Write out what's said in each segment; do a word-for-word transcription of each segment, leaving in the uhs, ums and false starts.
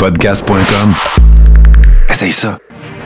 podcast point com. Essaye ça.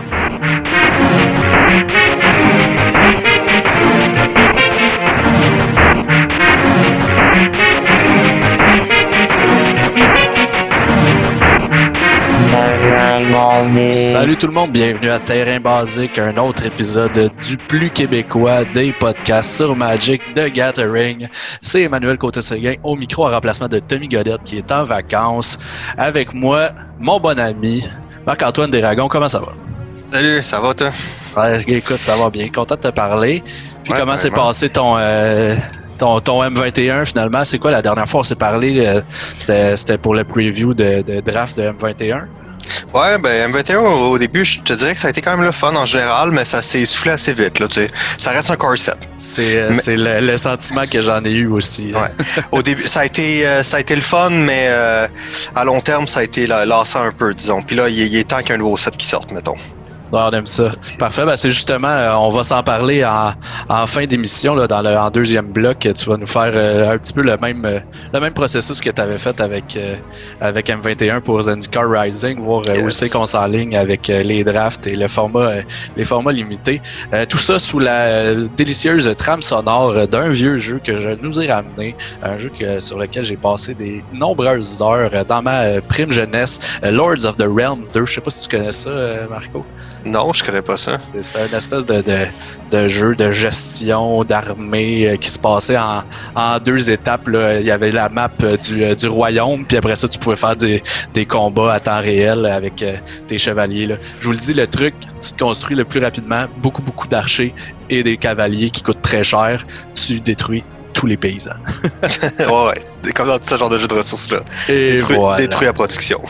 Salut tout le monde, bienvenue à Terrain Basique, un autre épisode du plus québécois des podcasts sur Magic de Gathering. C'est Emmanuel Côté-Séguin au micro en remplacement de Tommy Godette qui est en vacances. Avec moi, mon bon ami Marc-Antoine Desragons. Comment ça va? Salut, ça va toi? Ouais, écoute, ça va bien. Content de te parler. Puis ouais, comment vraiment. s'est passé ton... Euh, Ton, ton M vingt et un, finalement, c'est quoi la dernière fois on s'est parlé? Euh, c'était, c'était pour le preview de, de draft de M vingt et un? Ouais, ben M vingt et un, au, au début, je te dirais que ça a été quand même le fun en général, mais ça s'est essoufflé assez vite, là, tu sais. Ça reste un core set. C'est, euh, mais... c'est le, le sentiment que j'en ai eu aussi. Ouais. Au début, ça a été, euh, ça a été le fun, mais euh, à long terme, ça a été là, lassant un peu, disons. Puis là, il, il est temps qu'il y ait un nouveau set qui sorte, mettons. Non, on aime ça. Parfait. Ben, c'est justement, euh, on va s'en parler en, en fin d'émission, là, dans le en deuxième bloc. Tu vas nous faire euh, un petit peu le même, euh, le même processus que tu avais fait avec, euh, avec M vingt et un pour Zendikar Rising, voir euh, Yes. où c'est qu'on s'enligne avec euh, les drafts et le format, euh, les formats limités. Euh, tout ça sous la euh, délicieuse trame sonore euh, d'un vieux jeu que je nous ai ramené, un jeu que, sur lequel j'ai passé des nombreuses heures euh, dans ma euh, prime jeunesse, euh, Lords of the Realm deux. Je sais pas si tu connais ça, euh, Marco. Non, je connais pas ça. C'est, c'était une espèce de, de, de jeu de gestion d'armée euh, qui se passait en, en deux étapes. Là. Il y avait la map euh, du, euh, du royaume, puis après ça, tu pouvais faire des, des combats à temps réel avec euh, tes chevaliers. Là. Je vous le dis, le truc, tu te construis le plus rapidement, beaucoup, beaucoup d'archers et des cavaliers qui coûtent très cher. Tu détruis tous les paysans. ouais, ouais, comme dans ce genre de jeu de ressources-là. Et détruit, voilà. détruit la production.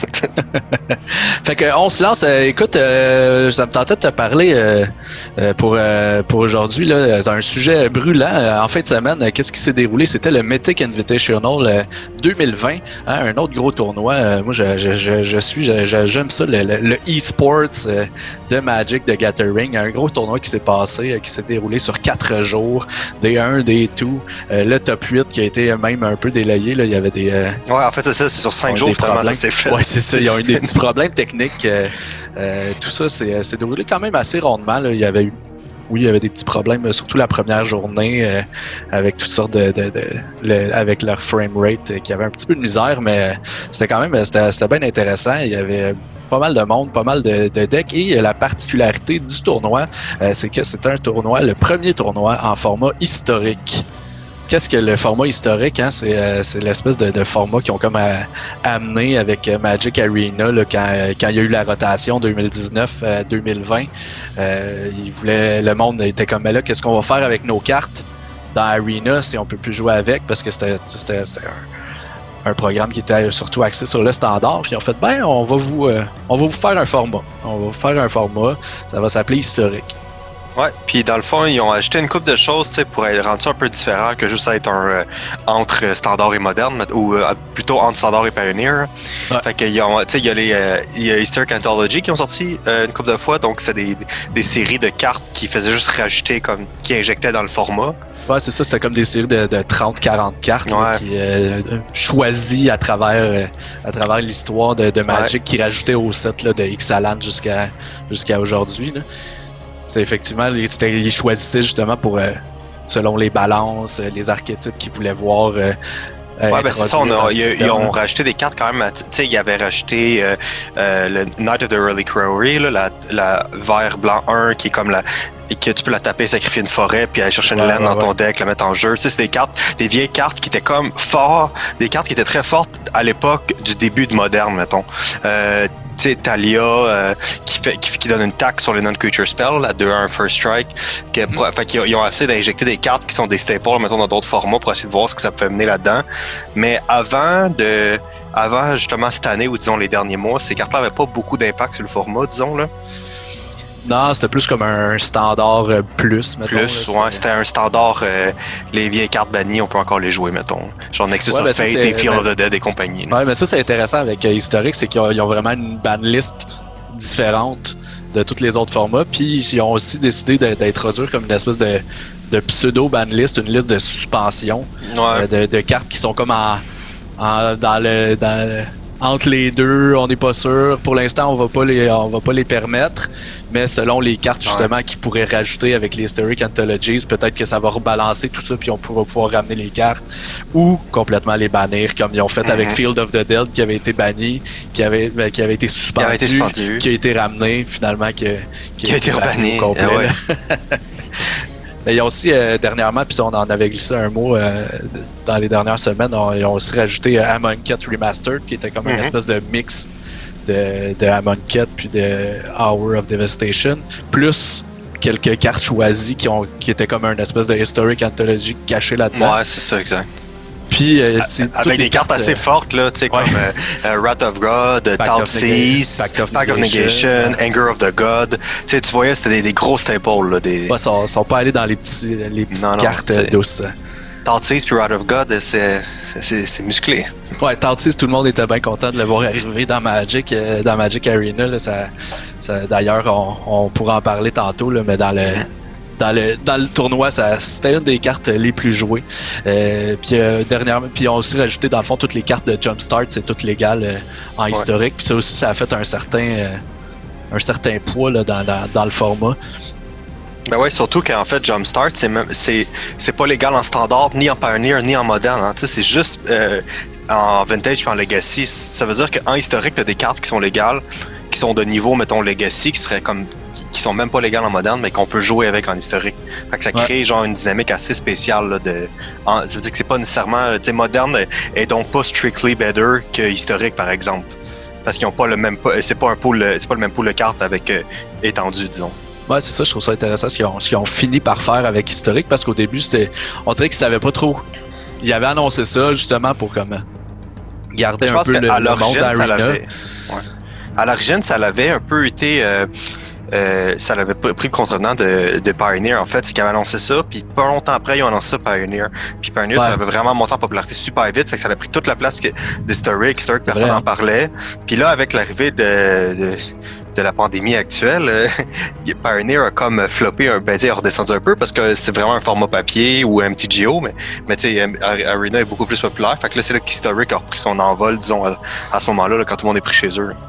Fait que on se lance. Euh, écoute, euh, ça me tentait de te parler euh, euh, pour euh, pour aujourd'hui là, c'est un sujet brûlant. Euh, en fin de semaine, euh, qu'est-ce qui s'est déroulé? C'était le Mythic Invitational euh, deux mille vingt, hein, un autre gros tournoi. Euh, moi, je, je, je, je suis, je, je, j'aime ça, le, le, le e-sports euh, de Magic, de Gathering, un gros tournoi qui s'est passé, euh, qui s'est déroulé sur quatre jours, des un, des deux. Euh, le top huit qui a été même un peu délayé. Là. Il y avait des. Euh, ouais, en fait, c'est ça, c'est sur cinq jours, finalement, ça s'est fait. Ouais, c'est ça. Ils ont eu des petits problèmes techniques. Euh, euh, tout ça, c'est, c'est déroulé quand même assez rondement. Là. Il y avait eu. Oui, il y avait des petits problèmes, surtout la première journée, euh, avec toutes sortes de. de, de le, avec leur frame rate, euh, qui avait un petit peu de misère, mais euh, c'était quand même. C'était, c'était bien intéressant. Il y avait pas mal de monde, pas mal de, de decks. Et euh, la particularité du tournoi, euh, c'est que c'était un tournoi, le premier tournoi en format historique. Qu'est-ce que le format historique, hein? C'est, euh, c'est l'espèce de, de format qu'ils ont comme à, amené avec euh, Magic Arena là, quand, quand il y a eu la rotation deux mille dix-neuf à deux mille vingt. Euh, ils voulaient, le monde était comme, mais là, qu'est-ce qu'on va faire avec nos cartes dans Arena si on peut plus jouer avec? Parce que c'était, c'était, c'était un, un programme qui était surtout axé sur le standard. Puis ils ont fait, ben, on va vous, euh, on va vous faire un format. On va vous faire un format. Ça va s'appeler historique. Ouais, puis dans le fond, ils ont ajouté une couple de choses, tu sais, pour rendre ça un peu différent que juste être un euh, entre standard et moderne, ou euh, plutôt entre standard et pioneer. Ouais. Fait que ils ont, tu sais, il y a les, euh, il y a Historic Anthology qui ont sorti euh, une couple de fois, donc c'est des, des séries de cartes qui faisaient juste rajouter comme, qui injectaient dans le format. Ouais, c'est ça, c'était comme des séries de, de trente à quarante cartes ouais. là, qui euh, choisies à travers, euh, à travers l'histoire de, de Magic ouais. qui rajoutaient au set là, de Ixalan jusqu'à, jusqu'à aujourd'hui. Là. C'est effectivement, ils choisissaient justement pour, euh, selon les balances, les archétypes qu'ils voulaient voir. Euh, ouais, ben c'est ça, on a, ils, ils ont rajouté des cartes quand même. Tu sais, ils avaient rajouté euh, euh, le Knight of the Reliquary, là, la, la vert blanc un qui est comme la. Et que tu peux la taper, sacrifier une forêt, puis aller chercher une ouais, laine ouais, dans ton ouais. deck, la mettre en jeu. Tu sais, c'est des cartes, des vieilles cartes qui étaient comme fortes, des cartes qui étaient très fortes à l'époque du début de Moderne, mettons. Euh, tu sais, Talia, euh, qui, fait, qui, qui donne une taxe sur les non-creature spells, la deux un First Strike. Qui, mm-hmm. Fait qu'ils ils ont essayé d'injecter des cartes qui sont des staples, mettons, dans d'autres formats pour essayer de voir ce que ça pouvait mener là-dedans. Mais avant de... Avant, justement, cette année, ou disons les derniers mois, ces cartes-là n'avaient pas beaucoup d'impact sur le format, disons, là. Non, c'était plus comme un standard euh, plus, mettons. Plus, là, ouais, c'était un standard. Euh, les vieilles cartes bannies, on peut encore les jouer, mettons. Genre Nexus ouais, of ben Fate et Field of the Dead et compagnie. Là. Ouais, mais ça, c'est intéressant avec euh, Historic, c'est qu'ils ont, ils ont vraiment une banlist différente de tous les autres formats. Puis ils ont aussi décidé de, d'introduire comme une espèce de, de pseudo-banlist, une liste de suspension ouais. euh, de, de cartes qui sont comme en, en dans le. Dans, entre les deux, on n'est pas sûr. Pour l'instant, on va pas les, on va pas les permettre, mais selon les cartes justement ouais. qu'ils pourraient rajouter avec les Historic Anthologies, peut-être que ça va rebalancer tout ça, puis on pourra pouvoir ramener les cartes ou complètement les bannir, comme ils ont fait mm-hmm. avec Field of the Dead, qui avait été banni, qui avait, ben, qui avait été suspendu, qui, été suspendu. qui a été ramené finalement, qui, qui, qui a été rebanni au complet. Ah ouais. Mais ils ont aussi, euh, dernièrement, puis on en avait glissé un mot euh, dans les dernières semaines, on, ils ont aussi rajouté euh, Amonkhet Remastered, qui était comme mm-hmm. une espèce de mix de, de Amonkhet puis de Hour of Devastation, plus quelques cartes choisies qui, ont, qui étaient comme une espèce de Historic Anthology cachée là-dedans. Ouais, c'est ça, exact. Puis, euh, avec des cartes, cartes assez euh, fortes, là, tu sais, ouais. comme euh, Wrath of God, Thoughtseize, Pact of, Pact of Negation, ouais. Anger of the God. Tu sais, tu voyais, c'était des, des gros staples. Là, des... Ouais, ils sont, sont pas allés dans les, petits, les petites non, non, cartes douces. Thoughtseize puis Wrath of God, c'est, c'est, c'est musclé. Ouais, Thoughtseize, tout le monde était bien content de le voir arriver dans Magic, euh, dans Magic Arena. Là, ça, ça, d'ailleurs, on, on pourra en parler tantôt, là, mais dans le... Mm-hmm. Dans le, dans le tournoi, ça, c'était une des cartes les plus jouées. Euh, puis euh, dernièrement, puis ils ont aussi rajouté dans le fond toutes les cartes de Jumpstart, c'est tout légal euh, en ouais. historique. Puis ça aussi, ça a fait un certain, euh, un certain poids là, dans, dans, dans le format. Ben ouais, surtout qu'en fait, Jumpstart, c'est même, c'est, c'est pas légal en standard, ni en Pioneer, ni en moderne. Hein. C'est juste euh, en Vintage et en Legacy. Ça veut dire qu'en historique, il y a des cartes qui sont légales, qui sont de niveau, mettons, Legacy, qui seraient comme qui sont même pas légales en moderne, mais qu'on peut jouer avec en historique. Fait que ça crée ouais. genre une dynamique assez spéciale là, de. En, ça veut dire que c'est pas nécessairement. Tu sais, moderne est donc pas strictly better que historique, par exemple. Parce qu'ils ont pas le même. C'est pas un pool. C'est pas le même pool de cartes avec euh, étendu, disons. Ouais, c'est ça, je trouve ça intéressant ce qu'ils ont, ce qu'ils ont fini par faire avec historique, parce qu'au début, c'était. On dirait qu'ils savaient pas trop. Ils avaient annoncé ça justement pour comme garder je un peu le, le monde d'Arena. Ouais. À l'origine, ça l'avait un peu été. Euh, Euh, ça l'avait pris le contrevenant de, de Pioneer, en fait, c'est qu'ils avaient annoncé ça, puis pas longtemps après, ils ont annoncé ça Pioneer. Puis Pioneer, ouais. ça avait vraiment monté en popularité super vite, fait que ça a pris toute la place d'Historic, Historic, personne n'en parlait. Puis là, avec l'arrivée de, de, de la pandémie actuelle, euh, Pioneer a comme floppé, un, ben, a redescendu un peu, parce que c'est vraiment un format papier ou M T G O, mais, mais tu sais, Arena est beaucoup plus populaire, fait que là, c'est là qu'Historic a repris son envol, disons, à, à ce moment-là, là, quand tout le monde est pris chez eux. Là.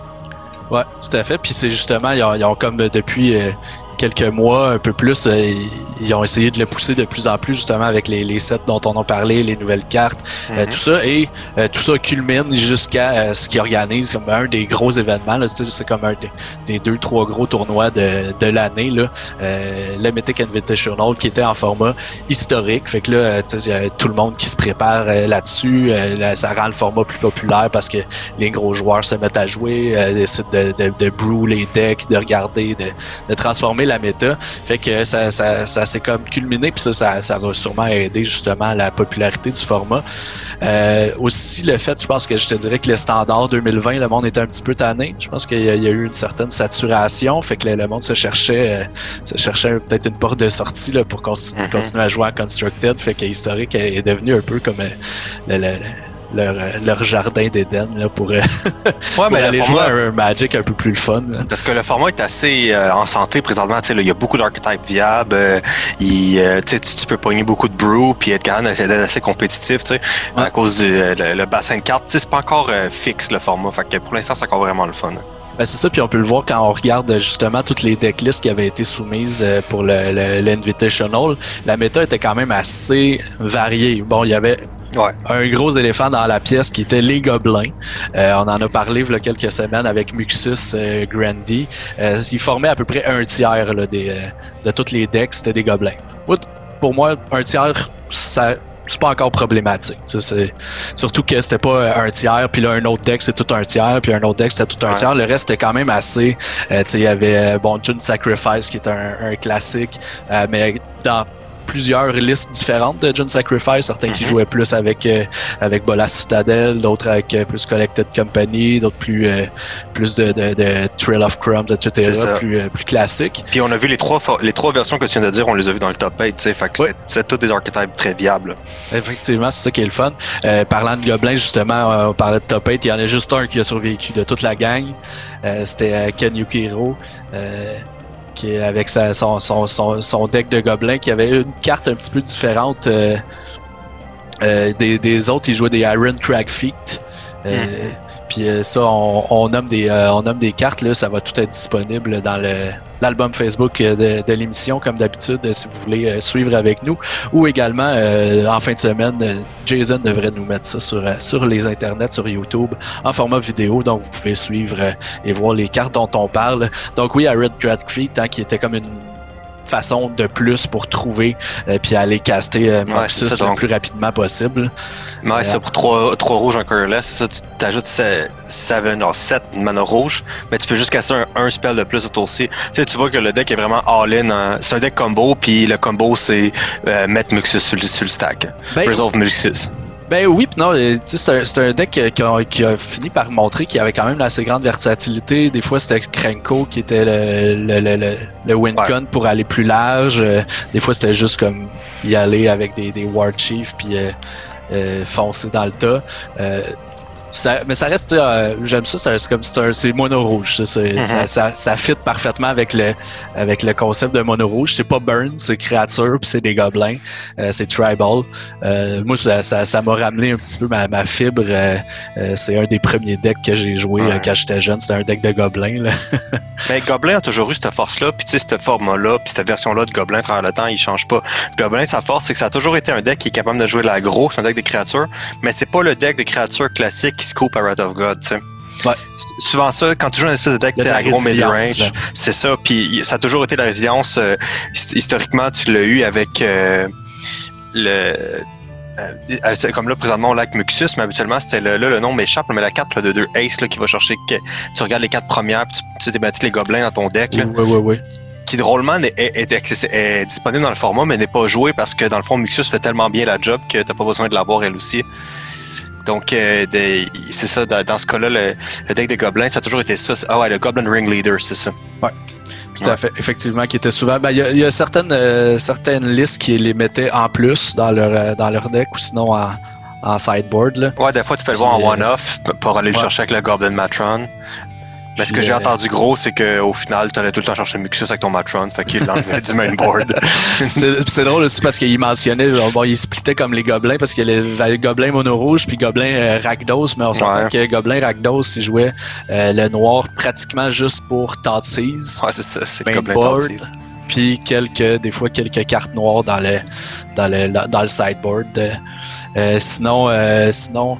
Ouais, tout à fait. Puis c'est justement, ils ont, ils ont comme depuis euh, quelques mois, un peu plus, euh, ils ont essayé de le pousser de plus en plus justement avec les, les sets dont on a parlé, les nouvelles cartes, mm-hmm. euh, tout ça. Et euh, tout ça culmine jusqu'à euh, ce qu'ils organisent comme un des gros événements. Là, c'est, c'est comme un des, des deux, trois gros tournois de, de l'année. Là, euh, le Mythic Invitational qui était en format historique. Fait que là, il y a tout le monde qui se prépare euh, là-dessus. Euh, là, ça rend le format plus populaire parce que les gros joueurs se mettent à jouer, euh, décident de, de, de brew les decks, de regarder, de, de transformer la méta. Fait que ça, ça, ça s'est comme culminé, puis ça, ça, ça va sûrement aider justement à la popularité du format. Euh, aussi, le fait, je pense que je te dirais que les standards deux mille vingt, le monde était un petit peu tanné. Je pense qu'il y a, il y a eu une certaine saturation, fait que le, le monde se cherchait, euh, se cherchait peut-être une porte de sortie là, pour continuer, mm-hmm. continuer à jouer en Constructed. Fait que Historic est devenu un peu comme euh, le, le, le Leur, leur jardin d'Éden là, pour, ouais, pour mais aller jouer à un Magic un peu plus le fun. Là. Parce que le format est assez euh, en santé présentement. Là, il y a beaucoup d'archetypes viables. Euh, il, euh, tu, tu peux pogner beaucoup de brew puis être quand même assez compétitif ouais. à cause du le, le bassin de cartes. C'est pas encore euh, fixe le format. Fait que pour l'instant, c'est encore vraiment le fun. Ben c'est ça, puis on peut le voir quand on regarde justement toutes les decklists qui avaient été soumises pour le, le, l'Invitational. La méta était quand même assez variée. Bon, il y avait ouais. un gros éléphant dans la pièce qui était les gobelins. Euh, on en a parlé il y a quelques semaines avec Muxus euh, Grandy. Euh, ils formaient à peu près un tiers là, des, euh, de toutes les decks, c'était des gobelins. Pour moi, un tiers, ça... c'est pas encore problématique. C'est, surtout que c'était pas un tiers, puis là un autre deck c'est tout un tiers, puis un autre deck c'était tout un ouais. tiers. Le reste c'était quand même assez. Euh, il y avait bon June Sacrifice qui est un, un classique, euh, mais dans plusieurs listes différentes de June Sacrifice, certains mm-hmm. qui jouaient plus avec euh, avec Bolas Citadel, d'autres avec euh, plus Collected Company, d'autres plus euh, plus de, de, de Trail of Crumbs, et cetera, plus euh, plus classiques. Puis on a vu les trois les trois versions que tu viens de dire, on les a vues dans le top huit, tu sais, fait que oui. c'était, c'était tous des archetypes très viables. Effectivement, c'est ça qui est le fun. Euh, parlant de Gobelins, justement, on parlait de top huit, il y en a juste un qui a survécu de toute la gang. Euh, c'était euh, Ken Yukiro. Euh, qui avec sa, son, son, son, son deck de gobelins qui avait une carte un petit peu différente euh, euh, des, des autres. Il jouait des Iron Crag Feet. Euh, mm-hmm. Puis euh, ça, on, on, nomme des, euh, on nomme des cartes, là, ça va tout être disponible dans le, l'album Facebook de, de l'émission, comme d'habitude, si vous voulez euh, suivre avec nous. Ou également, euh, en fin de semaine, Jason devrait nous mettre ça sur, sur les internets, sur YouTube, en format vidéo. Donc, vous pouvez suivre euh, et voir les cartes dont on parle. Donc oui, à Red Rat Creek, hein, qui était comme une façon de plus pour trouver euh, puis aller caster euh, Moxus ouais, le donc. plus rapidement possible. Ouais, euh, c'est pour trois rouges, un colorless, c'est ça, tu t'ajoutes sept, sept mana rouge, mais tu peux juste casser un, un spell de plus autour aussi. Tu sais, tu vois que le deck est vraiment all-in, hein. C'est un deck combo, puis le combo c'est euh, mettre Moxus sur, sur le stack. Ben, Resolve Moxus. Ben oui, pis non, c'est un, c'est un deck qui a, qui a fini par montrer qu'il y avait quand même une assez grande versatilité. Des fois, c'était Krenko qui était le, le, le, le, le win-con ouais. pour aller plus large. Des fois, c'était juste comme y aller avec des, des War Chief puis euh, euh, foncer dans le tas. Euh, Ça, mais ça reste, euh, j'aime ça, c'est comme c'est, c'est mono rouge, ça, c'est, mm-hmm. ça, ça, ça fit parfaitement avec le avec le concept de mono rouge. C'est pas burn, c'est créature, puis c'est des gobelins, euh, c'est tribal. Euh, moi, ça, ça, ça m'a ramené un petit peu ma, ma fibre. Euh, euh, c'est un des premiers decks que j'ai joué ouais. euh, quand j'étais jeune. C'était un deck de gobelins. Là. Mais Gobelin a toujours eu cette force-là, puis tu sais, cette forme-là, puis cette version-là de Gobelin, à travers le temps, il change pas. Gobelin, sa force, c'est que ça a toujours été un deck qui est capable de jouer de l'aggro, c'est un deck de créatures, mais c'est pas le deck de créatures classique qui scoop à Wrath of God, tu sais. Ouais. Souvent ça, quand tu joues une espèce de deck aggro mid-range, c'est ça, puis ça a toujours été la résilience. Euh, historiquement, tu l'as eu avec euh, le... Euh, c'est comme là, présentement, on l'a avec Muxus, mais habituellement, c'était le, là, le nom m'échappe, mais la carte là, de deux Ace là, qui va chercher, que, tu regardes les quatre premières, puis tu, tu t'es battu les gobelins dans ton deck. Là, oui, oui, oui. Qui drôlement est, est, est, est disponible dans le format, mais n'est pas joué parce que dans le fond, Muxus fait tellement bien la job que t'as pas besoin de l'avoir elle aussi. Donc, euh, de, c'est ça, dans, dans ce cas-là, le, le deck de gobelins, ça a toujours été ça. Ah ouais, le Goblin Ringleader, c'est ça. Ouais. Tout ouais. à fait, effectivement, qui était souvent. Ben, il y a, y a certaines, euh, certaines listes qui les mettaient en plus dans leur, euh, dans leur deck ou sinon en, en sideboard. Là. Ouais, des fois, tu peux le voir en one-off pour aller le ouais. chercher avec le Goblin Matron. Mais ce que j'ai entendu gros, c'est qu'au final, tu allais tout le temps chercher Muxus avec ton Matron, fait qu'il l'enlevait du mainboard. c'est, c'est drôle aussi parce qu'il mentionnait, bon, il splittait comme les gobelins parce qu'il y avait gobelin mono rouge puis gobelin euh, Rakdos, mais on s'entend ouais. que gobelin Rakdos, il jouait euh, le noir pratiquement juste pour Thoughtseize. Ouais, c'est ça, c'est le gobelin Thoughtseize. Puis quelques, des fois quelques cartes noires dans le, dans le, dans le sideboard. Euh, sinon, euh, sinon,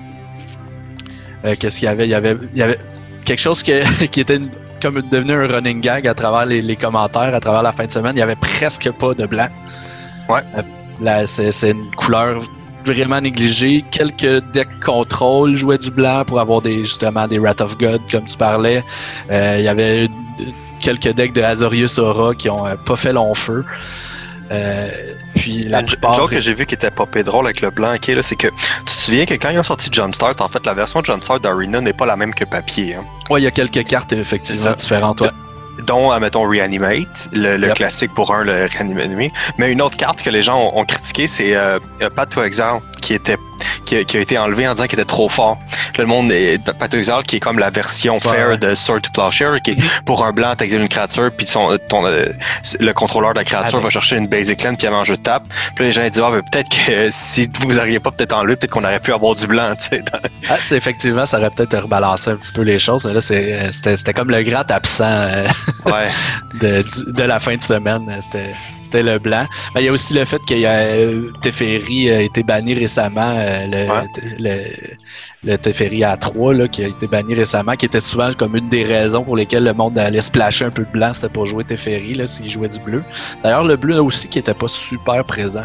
euh, qu'est-ce qu'il y avait? Il y avait, il y avait quelque chose que, qui était une, comme devenu un running gag à travers les, les commentaires, à travers la fin de semaine. Il n'y avait presque pas de blanc. Ouais. Euh, là, c'est, c'est une couleur vraiment négligée. Quelques decks contrôle jouaient du blanc pour avoir des, justement des Wrath of God, comme tu parlais. Euh, il y avait quelques decks de Azorius Aura qui n'ont euh, pas fait long feu. Euh, puis la une, plupart... une chose que j'ai vu qui était popé drôle avec le blanc, okay, là, c'est que tu te souviens que quand ils ont sorti Jumpstart, en fait, la version Jumpstart d'Arena n'est pas la même que papier. Hein. Ouais, il y a quelques cartes effectivement différentes. Ouais. Dont, mettons, Reanimate, le, le yep. classique pour un, le Reanimate. Mais une autre carte que les gens ont, ont critiqué, c'est euh, Path to Exile, qui était qui a, qui a été enlevé en disant qu'il était trop fort. Le monde est Path to Exile, qui est comme la version ouais. fair de Sword to Plowshare, qui est mm-hmm. pour un blanc, t'exiles une créature, puis ton, ton, euh, le contrôleur de la créature ah, va chercher une basic land, puis elle mange de tape. Puis là, les gens disent, ah, ben, peut-être que si vous n'auriez pas peut-être enlevé, peut-être qu'on aurait pu avoir du blanc, tu sais. Ah, c'est effectivement, ça aurait peut-être rebalancé un petit peu les choses, mais là, c'est, c'était, c'était comme le grand absent euh, ouais. de, de la fin de semaine. C'était, c'était le blanc. Mais il y a aussi le fait que euh, Teferi a été banni récemment, euh, le, ouais. le, le Teferi A trois là, qui a été banni récemment, qui était souvent comme une des raisons pour lesquelles le monde allait splasher un peu de blanc, c'était pour jouer Teferi, là, s'il jouait du bleu. D'ailleurs, le bleu aussi qui était pas super présent.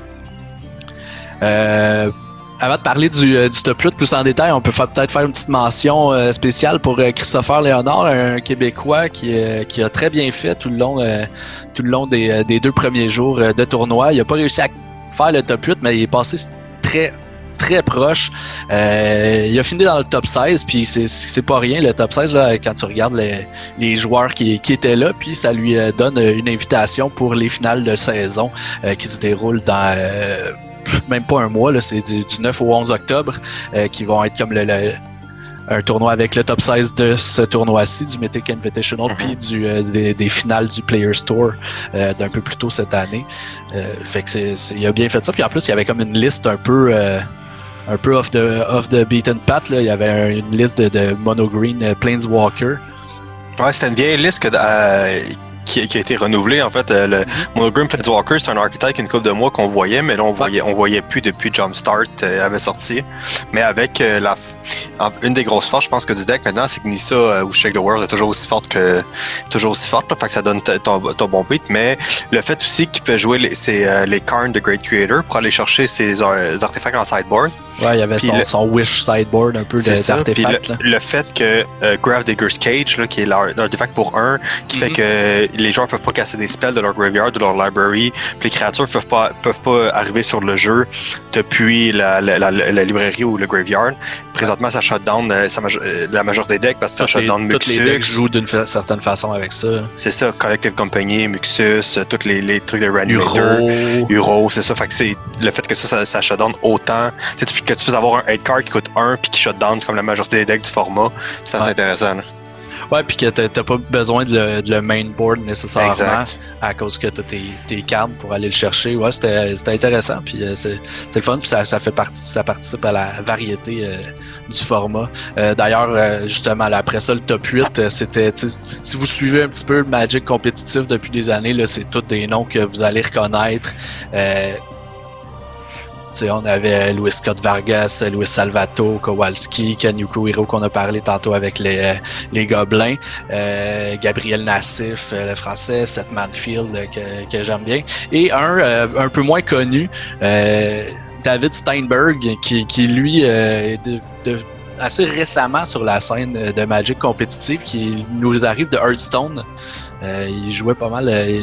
Euh, Avant de parler du, euh, du top huit plus en détail, on peut faire, peut-être faire une petite mention euh, spéciale pour euh, Christopher Léonard, un Québécois qui, euh, qui a très bien fait tout le long, euh, tout le long des, euh, des deux premiers jours euh, de tournoi. Il n'a pas réussi à faire le top huit, mais il est passé très, très proche. Euh, il a fini dans le top seize, puis c'est, c'est pas rien, le top seize, là, quand tu regardes les, les joueurs qui, qui étaient là, puis ça lui euh, donne une invitation pour les finales de saison euh, qui se déroulent dans... Euh, même pas un mois, là, c'est du, du neuf au onze octobre, euh, qui vont être comme le, le, un tournoi avec le top seize de ce tournoi-ci, du Mythic Invitational, mm-hmm. puis du, euh, des, des finales du Players Tour euh, d'un peu plus tôt cette année. Euh, fait que c'est, c'est, il a bien fait ça. Puis en plus, il y avait comme une liste un peu... Euh, un peu off the, off the beaten path, là. Il y avait un, une liste de, de Mono Green uh, Planeswalker. Ouais, c'était une vieille liste que, euh, qui, qui a été renouvelée. En fait, euh, le mm-hmm. Mono Green Planeswalker, c'est un archetype une couple de mois qu'on voyait, mais là, on voyait, on voyait plus depuis Jumpstart euh, avait sorti. Mais avec euh, la, une des grosses forces, je pense que du deck maintenant, c'est que Nissa euh, ou Shake the World est toujours aussi forte que toujours aussi forte, là, fait que ça donne t- ton, ton bon beat. Mais le fait aussi qu'il fait jouer les, ses, euh, les Karn de Great Creator pour aller chercher ses euh, artefacts en sideboard. Ouais, il y avait son, le, son Wish sideboard un peu de, d'artefacts. Le, le fait que euh, Gravedigger's Cage, là, qui est l'artefact pour un, qui mm-hmm. fait que les joueurs peuvent pas casser des spells de leur graveyard, de leur library, puis les créatures peuvent pas peuvent pas arriver sur le jeu depuis la, la, la, la librairie ou le graveyard. Présentement, ça shutdown euh, ça, la majorité des decks parce que ça shutdown Muxus. Tous les decks jouent d'une fa- certaine façon avec ça. C'est ça, Collective Company, Muxus, tous les, les trucs de Reanimator, Uro, Uro c'est ça. Fait que c'est le fait que ça, ça, ça shutdown autant. Tu sais, que tu peux avoir un eight card qui coûte un puis qui shutdown comme la majorité des decks du format, c'est assez ouais. intéressant. Là. Ouais, puis que t'as, t'as pas besoin de le, de le main board nécessairement exact. À cause que t'as tes, tes cartes pour aller le chercher. Ouais, c'était, c'était intéressant, puis euh, c'est, c'est le fun, puis ça, ça fait partie, ça participe à la variété euh, du format. Euh, d'ailleurs, euh, justement, là, après ça, le top huit, euh, c'était, si vous suivez un petit peu le Magic compétitif depuis des années, là, c'est tous des noms que vous allez reconnaître. Euh, T'sais, on avait Luis Scott Vargas, Luis Salvato, Kowalski, Ken Yukuhiro qu'on a parlé tantôt avec les, les Gobelins, euh, Gabriel Nassif, le français, Seth Manfield que, que j'aime bien, et un euh, un peu moins connu, euh, David Steinberg, qui, qui lui euh, est de, de, assez récemment sur la scène de Magic compétitive, qui nous arrive de Hearthstone. Euh, il jouait pas mal euh,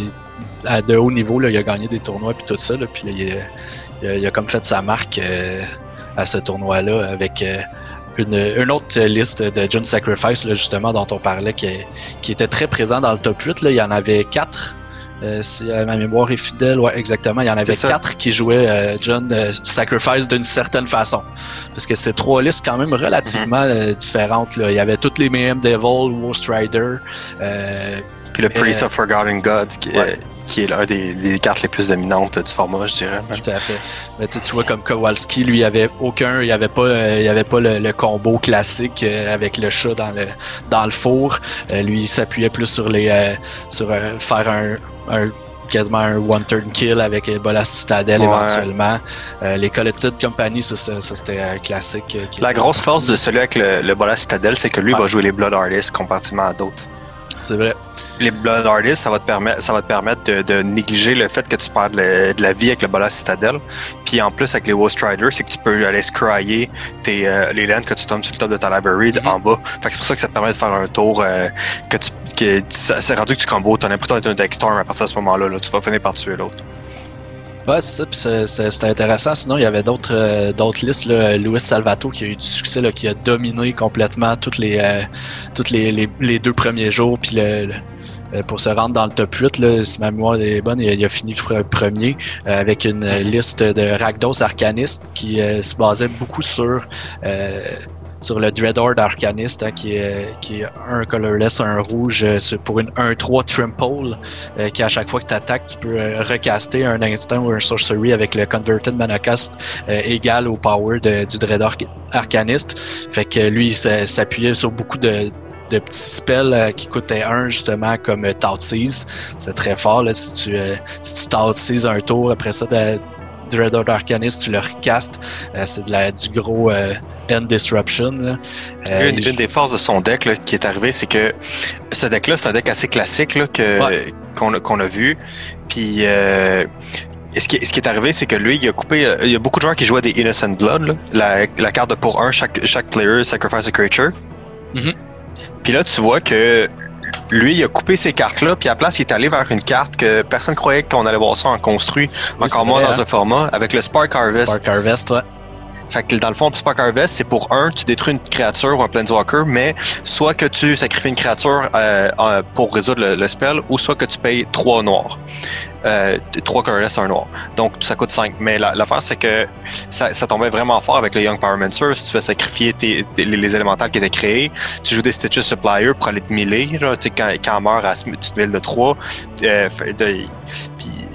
à de haut niveau, là, il a gagné des tournois puis tout ça, là, puis là, il est Il a, il a comme fait sa marque euh, à ce tournoi-là avec euh, une, une autre liste de Jund Sacrifice, là, justement, dont on parlait, qui, qui était très présent dans le top huit. Là. Il y en avait quatre. Euh, si ma mémoire est fidèle, ouais, exactement. Il y en avait quatre qui jouaient euh, Jund euh, Sacrifice d'une certaine façon. Parce que c'est trois listes quand même relativement mm-hmm. euh, différentes. Là. Il y avait toutes les Mayhem Devil, War Strider. Euh, Puis le Priest euh, of Forgotten Gods, qui ouais. est... qui est l'un des, des cartes les plus dominantes du format, je dirais. Tout à fait. Mais tu vois, comme Kowalski, lui, il n'y avait aucun, il n'y avait pas, euh, il y avait pas le, le combo classique euh, avec le chat dans le dans le four. Euh, lui, il s'appuyait plus sur les, euh, sur euh, faire un, un quasiment un one-turn kill avec Bolas Citadel ouais. éventuellement. Euh, les Collected Company, ça, ça, ça c'était un classique. Euh, La grosse force de celui avec le, le Bolas Citadel, c'est que lui ouais. va jouer les Blood Artists comparativement à d'autres. C'est vrai. Les Blood Artists, ça va te permettre, ça va te permettre de, de négliger le fait que tu perds de, de la vie avec le Bolas Citadel. Puis en plus, avec les War Striders, c'est que tu peux aller scryer tes, euh, les lands que tu tombes sur le top de ta library mm-hmm. en bas. Fait que c'est pour ça que ça te permet de faire un tour euh, que tu. Que, ça, c'est rendu que tu combos, t'as l'impression d'être un deck storm à partir de ce moment-là. Là, tu vas finir par tuer l'autre. Ouais, c'est ça, puis c'est, c'est, c'était intéressant. Sinon, il y avait d'autres, euh, d'autres listes. Là. Luis Salvato qui a eu du succès, là, qui a dominé complètement toutes les, euh, toutes les, les, les deux premiers jours. Puis le, le, euh, pour se rendre dans le top huit, là, si ma mémoire est bonne, il a, il a fini premier euh, avec une liste de Rakdos Arcanist qui euh, se basait beaucoup sur... Euh, sur le Dreadhorde Arcanist, hein, qui, est, qui est un colorless, un rouge, euh, pour une un trois Trample, euh, qui à chaque fois que tu attaques, tu peux euh, recaster un instant ou un sorcery avec le Converted Manacast euh, égal au power de, du Dreadhorde Arcanist. Fait que lui, il s'appuyait sur beaucoup de de petits spells euh, qui coûtaient un justement comme euh, Thoughtseize. C'est très fort là, si tu euh, si tu Thoughtseize un tour, après ça de Dreadhorde Arcanist, tu le recastes. Euh, c'est de la, du gros euh, End Disruption. Là. Euh, une, une des forces de son deck là, qui est arrivée, c'est que ce deck-là, c'est un deck assez classique là, que, ouais. qu'on, a, qu'on a vu. Puis euh, ce, qui, ce qui est arrivé, c'est que lui, il a coupé. Il y a beaucoup de joueurs qui jouaient des Innocent Blood. Là, la, la carte de pour un, chaque, chaque player sacrifice a creature. Mm-hmm. Puis là, tu vois que lui, il a coupé ces cartes-là, puis à la place, il est allé vers une carte que personne croyait qu'on allait voir ça en construit, oui, encore moins dans hein? un format, avec le Spark Harvest. Spark Harvest, ouais. Fait que dans le fond, Spark Harvest, c'est pour un, tu détruis une créature ou un Planeswalker, mais soit que tu sacrifies une créature euh, euh, pour résoudre le, le spell, ou soit que tu payes trois noirs. Euh, trois colorless, un noir. Donc, ça coûte cinq. Mais la, l'affaire, c'est que ça, ça tombait vraiment fort avec le Young Pyromancer. Si tu fais sacrifier tes, tes, les, les élémentales qui étaient créés, tu joues des Stitches Supplier pour aller te miller. Tu sais, quand, quand elle meurt, tu te milles de trois. Euh, de, puis,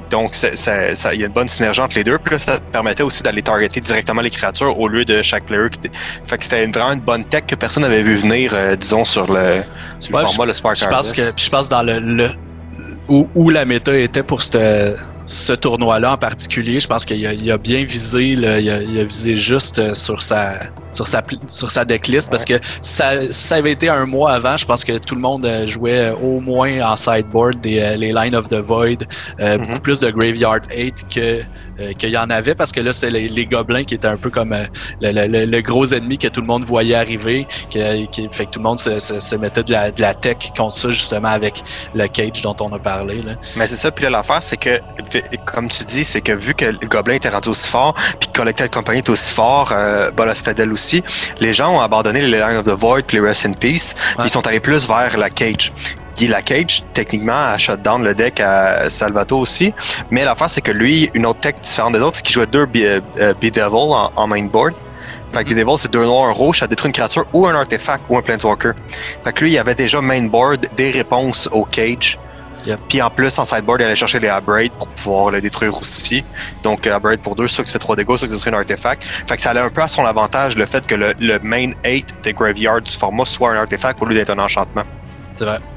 donc il y a une bonne synergie entre les deux. Puis là, ça te permettait aussi d'aller targeter directement les créatures au lieu de chaque player. Qui fait que c'était vraiment une bonne tech que personne n'avait vu venir, euh, disons, sur le, sur le ouais, format, je, le Spark je pense Harvest. que Je pense dans le... le où, où la méta était pour cette... ce tournoi-là en particulier, je pense qu'il a, il a bien visé, là, il, a, il a visé juste sur sa, sur sa, sur sa decklist, parce que ça, ça avait été un mois avant, je pense que tout le monde jouait au moins en sideboard des, les Line of the Void, euh, mm-hmm. beaucoup plus de Graveyard eight que, euh, qu'il y en avait, parce que là, c'est les, les gobelins qui étaient un peu comme euh, le, le, le gros ennemi que tout le monde voyait arriver, qui, qui fait que tout le monde se, se, se mettait de la, de la tech contre ça, justement, avec le cage dont on a parlé. Là. Mais c'est ça, puis là, l'affaire, c'est que comme tu dis, c'est que vu que le Gobelin était rendu aussi fort, puis que Collected Company est aussi fort, euh, bah, la Citadel aussi, les gens ont abandonné les Line of the Void puis les Rest in Peace, ouais. Puis ils sont allés plus vers la Cage. Qui la Cage, techniquement, a shut down le deck à Salvato aussi, mais l'affaire, c'est que lui, une autre tech différente des autres, c'est qu'il jouait deux Bedevil en, en main board. Fait que mm-hmm. Bedevil, c'est deux noirs, un rouge, ça détruit une créature ou un artefact ou un Planeswalker. Fait que lui, il avait déjà main board des réponses au Cage. Yep. Puis en plus, en sideboard, il allait chercher les Abrade pour pouvoir le détruire aussi. Donc, Abrade pour deux, soit que tu fais trois dégâts, soit que tu détruis un artefact. Fait que ça allait un peu à son avantage le fait que le, le main eight des graveyards du format soit un artefact au lieu d'être un enchantement. C'est vrai.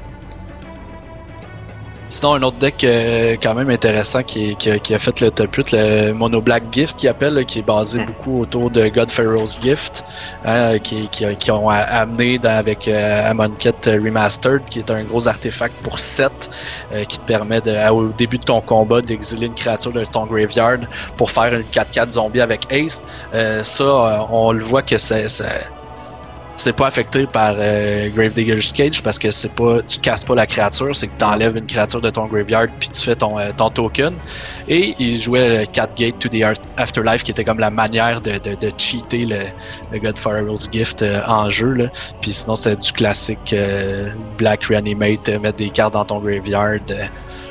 Sinon, un autre deck euh, quand même intéressant qui, qui, qui a fait le top huit, le Mono Black Gift qui appelle, là, qui est basé mm. beaucoup autour de God Pharaoh's Gift, hein, qui, qui, qui ont amené dans, avec euh, Amonkhet Remastered, qui est un gros artefact pour sept, euh, qui te permet de, à, au début de ton combat d'exiler une créature de ton graveyard pour faire une quatre quatre zombie avec haste. Euh, ça, euh, on le voit que c'est... c'est c'est pas affecté par euh, Gravedigger's Cage parce que c'est pas, tu casses pas la créature, c'est que tu enlèves une créature de ton graveyard puis tu fais ton, euh, ton token. Et il jouait le quatre Gate to the Afterlife qui était comme la manière de, de, de cheater le, le God Pharaoh's Gift euh, en jeu. Là. Puis sinon, c'est du classique euh, Black Reanimate, euh, mettre des cartes dans ton graveyard. Euh.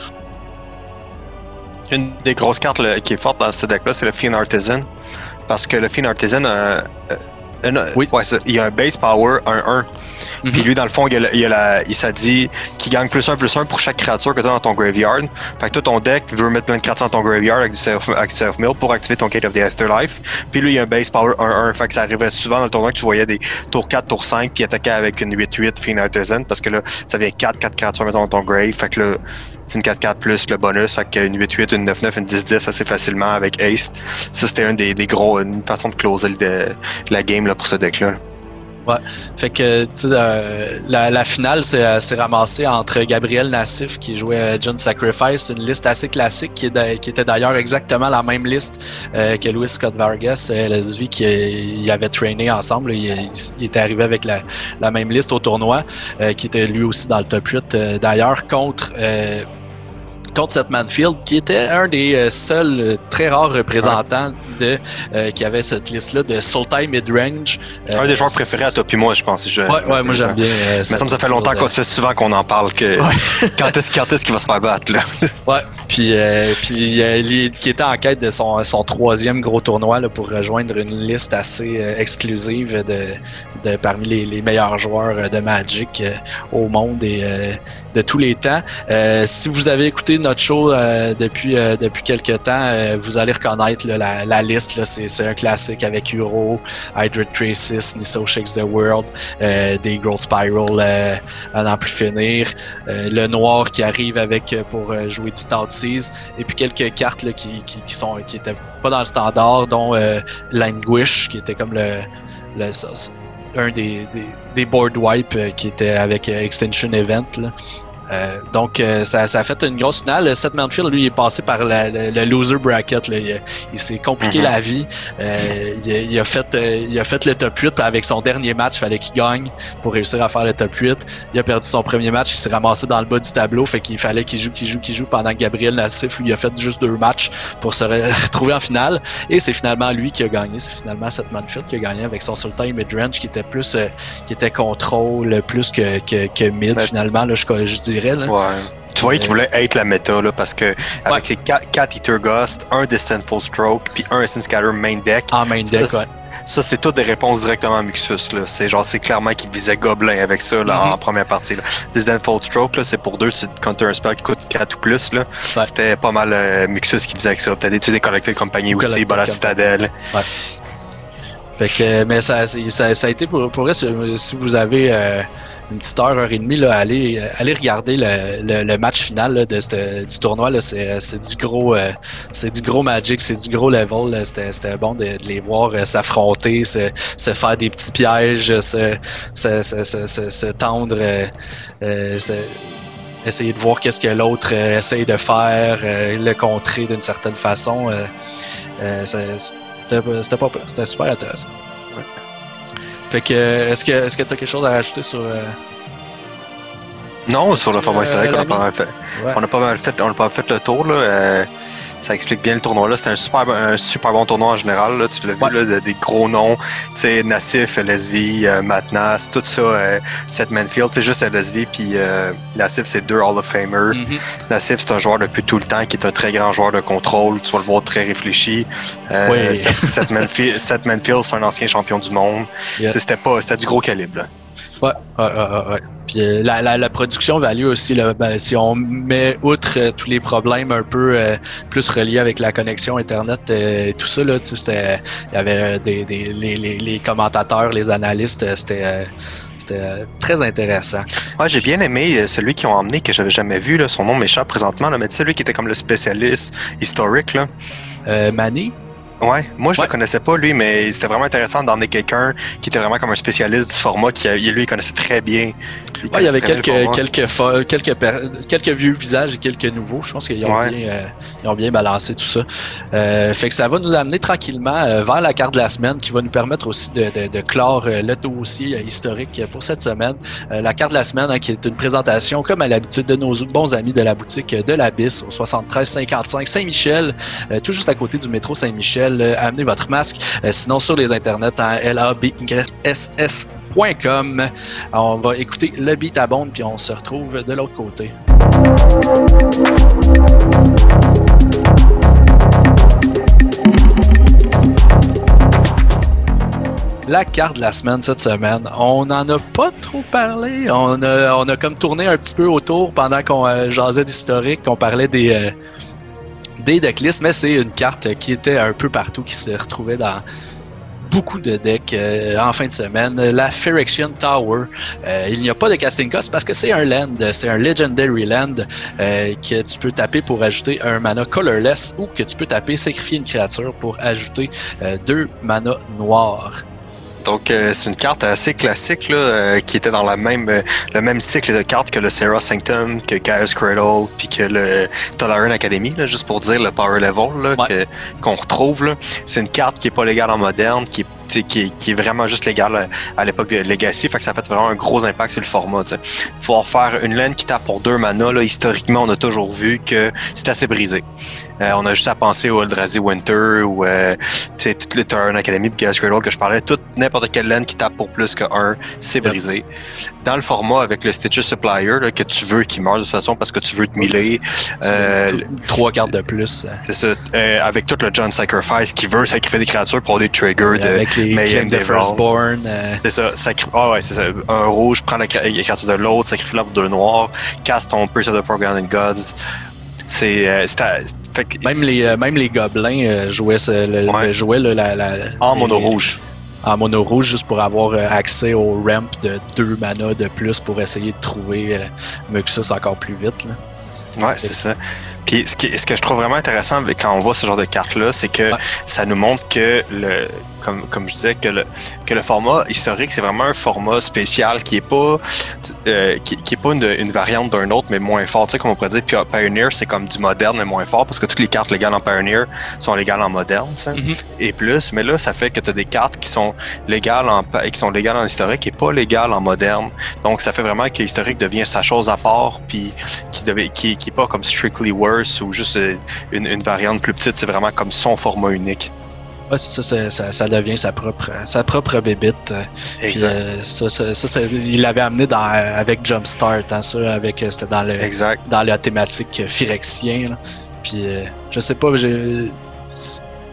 Une des grosses cartes là, qui est forte dans ce deck-là, c'est le Fiend Artisan. Parce que le Fiend Artisan a. Euh, Euh, oui. Ouais, ça, il y a un base power un un. Mm-hmm. Puis lui, dans le fond, il, a, il, a la, il s'est dit qu'il gagne plus un plus un pour chaque créature que tu as dans ton graveyard. Fait que toi, ton deck veut mettre plein de créatures dans ton graveyard avec du self-mill pour activer ton Gate of the Afterlife. Puis lui, il y a un base power un un. Fait que ça arrivait souvent dans le tournoi que tu voyais des tours quatre, tour cinq, puis attaquer avec une huit huit Fiend Artisan. Parce que là, ça vient quatre, quatre créatures mettons, dans ton grave. Fait que là, c'est une quatre quatre plus le bonus. Fait qu'une huit huit, une neuf neuf, une dix dix assez facilement avec Haste. Ça, c'était un des, des gros, une façon de closer le, la game là, pour ce deck-là. Ouais. Fait que, tu sais, euh, la, la finale s'est, s'est ramassée entre Gabriel Nassif qui jouait John Sacrifice, une liste assez classique qui, est de, qui était d'ailleurs exactement la même liste euh, que Louis Scott Vargas, L S V, qui il avait trainé ensemble. Il, il, il était arrivé avec la, la même liste au tournoi, euh, qui était lui aussi dans le top huit euh, d'ailleurs, contre... Euh, contre Seth Manfield, qui était un des euh, seuls euh, très rares représentants de, euh, qui avait cette liste-là de Sultai Midrange. Euh, un des joueurs préférés à toi puis moi, je pense. Si je, ouais, ouais, moi j'aime bien. Euh, Mais ça, ça fait longtemps qu'on se fait souvent qu'on en parle que ouais. quand, est-ce, quand est-ce qu'il va se faire battre là? Ouais, puis, euh, puis euh, il, qui était en quête de son, son troisième gros tournoi là, pour rejoindre une liste assez euh, exclusive de, de parmi les, les meilleurs joueurs de Magic euh, au monde et euh, de tous les temps. Euh, si vous avez écouté notre show euh, depuis euh, depuis quelques temps, euh, vous allez reconnaître là, la, la liste. Là, c'est, c'est un classique avec Uro, Hydrid Tracis, Nisso Shakes the World, euh, des Growth Spiral euh, à n'en plus finir, euh, le noir qui arrive avec pour euh, jouer du Thoughtseize, et puis quelques cartes là, qui, qui, qui sont qui étaient pas dans le standard, dont euh, Languish, qui était comme le, le un des, des, des board wipes euh, qui était avec euh, Extinction Event. Là. Euh, donc, euh, ça, ça a fait une grosse finale. Seth Manfield, lui, il est passé par la, le, le loser bracket. Là. Il, il s'est compliqué mm-hmm. la vie. Euh, il, il, a fait, euh, il a fait le top huit. Avec son dernier match, il fallait qu'il gagne pour réussir à faire le top huit. Il a perdu son premier match. Il s'est ramassé dans le bas du tableau. Fait qu'il fallait qu'il joue, qu'il joue, qu'il joue pendant que Gabriel Nassif, lui, il a fait juste deux matchs pour se retrouver en finale. Et c'est finalement lui qui a gagné. C'est finalement Seth Manfield qui a gagné avec son Sultai Midrange qui était plus, euh, qui était contrôle plus que, que, que mid, ouais. finalement, là, je, je dis. Là. Ouais. Tu vois, euh... qu'il voulait être la méta, là, parce que avec ouais. les quatre Ether Ghost, un Distant Full Stroke, puis un Essence Scatter main deck. En main deck, là, ouais. Ça, c'est toutes des réponses directement à Muxus. Là. C'est genre, c'est clairement qu'il visait Gobelin avec ça là, mm-hmm. en première partie. Là. Des Enfold Stroke, là, c'est pour deux, tu counter un spell qui coûte quatre ou plus. Là. Ouais. C'était pas mal euh, Muxus qui visait avec ça. Peut-être des, des Collected Company aussi, bah, la Citadelle. Ouais. Fait que, mais ça, ça, ça a été pour, pour si, si vous avez euh, une petite heure, heure et demie, là, allez, allez regarder le, le, le match final là, de cette, du tournoi. Là, c'est, c'est du gros, euh, c'est du gros Magic, c'est du gros level. Là, c'était, c'était bon de, de les voir euh, s'affronter, se, se faire des petits pièges, se, se, se, se, se, se tendre, euh, euh, se, essayer de voir qu'est-ce que l'autre euh, essaye de faire, euh, le contrer d'une certaine façon. Euh, euh, ça, C'était, c'était, pas, c'était super intéressant. Ouais. Fait que, est-ce que est-ce que tu as quelque chose à rajouter sur. Euh, non, sur le format historique, euh, on, a pas mal fait, ouais. on a pas mal fait. On a pas mal fait le tour. Là, euh, ça explique bien le tournoi. Là. C'était un super, un super bon tournoi en général. Là, tu l'as ouais. vu, là, de, des gros noms. Tu sais, Nassif, L S V, euh, Matnas, tout ça. Euh, Seth Manfield, c'est juste L S V. Puis euh, Nassif, c'est deux Hall of Famer. Mm-hmm. Nassif, c'est un joueur depuis tout le temps qui est un très grand joueur de contrôle. Tu vas le voir très réfléchi. Euh, oui. Seth, Seth, Manfield, Seth Manfield, c'est un ancien champion du monde. Yeah. C'était, pas, c'était du gros calibre. Là. Ouais, ouais, ouais, ouais. Puis euh, la, la, la production value aussi, là, ben, si on met outre euh, tous les problèmes un peu euh, plus reliés avec la connexion Internet et euh, tout ça, là, c'était, il y avait des, des, les, les, les commentateurs, les analystes, c'était, euh, c'était euh, très intéressant. Ouais, j'ai bien aimé celui qu'ils ont emmené, que j'avais jamais vu, là, son nom m'échappe présentement, là, mais tu sais, lui qui était comme le spécialiste historique. Là. Euh, Manny? Ouais, moi je ouais. le connaissais pas lui, mais c'était vraiment intéressant d'emmener quelqu'un qui était vraiment comme un spécialiste du format, qui lui il connaissait très bien. Il, ouais, il y avait quelques quelques, fo- quelques quelques vieux visages et quelques nouveaux. Je pense qu'ils ont ouais. bien euh, ils ont bien balancé tout ça. Euh, fait que ça va nous amener tranquillement euh, vers la carte de la semaine, qui va nous permettre aussi de, de, de clore euh, le dossier euh, historique pour cette semaine. Euh, la carte de la semaine, hein, qui est une présentation comme à l'habitude de nos bons amis de la boutique de l'Abysse au soixante-treize cinquante-cinq Saint-Michel, euh, tout juste à côté du métro Saint-Michel. Euh, amenez votre masque. Euh, sinon, sur les internets, hein, L A B Y S S point com. On va écouter le beat à bande, puis on se retrouve de l'autre côté. La carte de la semaine cette semaine, on n'en a pas trop parlé. On a, on a comme tourné un petit peu autour pendant qu'on euh, jasait d'historique, qu'on parlait des... Euh, des decklists, mais c'est une carte qui était un peu partout, qui se retrouvait dans beaucoup de decks euh, en fin de semaine. La Phyrexian Tower. Euh, il n'y a pas de casting cost parce que c'est un land, c'est un Legendary Land euh, que tu peux taper pour ajouter un mana colorless, ou que tu peux taper sacrifier une créature pour ajouter euh, deux mana noirs. Donc, euh, c'est une carte assez classique là, euh, qui était dans la même, euh, le même cycle de cartes que le Serra Sanctum, que Gaea's Cradle, puis que le Tolaran Academy, là, juste pour dire le power level là, ouais. que, qu'on retrouve. Là. C'est une carte qui est pas légale en moderne, qui est Qui est, qui est vraiment juste légal à l'époque de Legacy, fait que ça fait vraiment un gros impact sur le format. T'sais. Pouvoir faire une laine qui tape pour deux mana, là, historiquement, on a toujours vu que c'est assez brisé. Euh, on a juste à penser au Eldrazi Winter ou euh, tout le Tolaran Academy et Gaea's Cradle que je parlais, toute n'importe quelle laine qui tape pour plus que un, c'est yep. brisé. Dans le format avec le Stitcher Supplier là, que tu veux qu'il meure de toute façon parce que tu veux te miller. Euh, trois cartes de plus. C'est ça. Euh, avec tout le John Sacrifice qui veut sacrifier des créatures pour des triggers de Mayhem de Firstborn. Euh... C'est ça. Sacri- ah ouais, c'est ça. Un rouge, prends la créature de l'autre, sacrifie-la pour deux noirs, casse ton Curse of the Forgotten Gods. C'est, euh, c'est, à, fait que, même, les, euh, même les gobelins euh, jouaient, ce, le, ouais. jouaient là, la, la, en les, mono rouge. En mono rouge, juste pour avoir euh, accès au ramp de deux mana de plus pour essayer de trouver euh, Muxus encore plus vite. Là. Ouais, c'est, c'est ça. Puis ce, qui, ce que je trouve vraiment intéressant quand on voit ce genre de carte-là, c'est que ouais. ça nous montre que, le, comme, comme je disais, que le, que le format historique, c'est vraiment un format spécial qui est pas, euh, qui, qui est pas une, une variante d'un autre, mais moins fort. Tu sais, comme on pourrait dire, puis Pioneer, c'est comme du moderne, mais moins fort, parce que toutes les cartes légales en Pioneer sont légales en moderne, tu sais, mm-hmm. et plus. Mais là, ça fait que tu as des cartes qui sont légales en, qui sont légales en historique et pas légales en moderne. Donc, ça fait vraiment que l'historique devient sa chose à part, puis qui, devait, qui, qui est pas comme strictly worse ou juste une, une variante plus petite, c'est vraiment comme son format unique. Ouais, c'est ça, ça, ça, ça devient sa propre, sa propre bébite. Puis, euh, ça, ça, ça, ça, il l'avait amené dans, avec Jumpstart, hein, ça, avec, c'était dans, le, dans la thématique phyrexien. Là. Puis, euh, je sais pas, j'ai,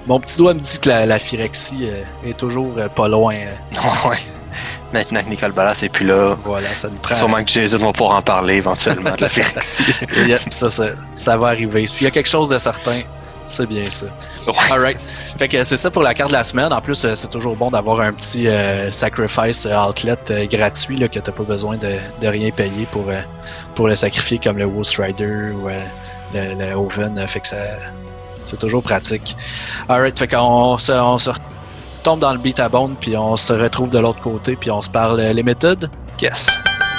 mon petit doigt me dit que la, la Phyrexie euh, est toujours euh, pas loin. Euh. Ouais. Maintenant que Nicole Ballas n'est plus là, voilà, ça nous prend. Sûrement que Jason va pouvoir en parler éventuellement de la Phyrexie. Yep, ça, ça, ça va arriver. S'il y a quelque chose de certain, c'est bien ça. Ouais. Alright. Fait que c'est ça pour la carte de la semaine. En plus, c'est toujours bon d'avoir un petit euh, sacrifice outlet euh, gratuit là, que t'as pas besoin de, de rien payer pour, euh, pour le sacrifier comme le Wool Strider ou euh, le, le Oven. Fait que ça, c'est toujours pratique. Alright. Fait qu'on se, on se tombe dans le beat à bone puis on se retrouve de l'autre côté puis on se parle euh, les méthodes. Yes.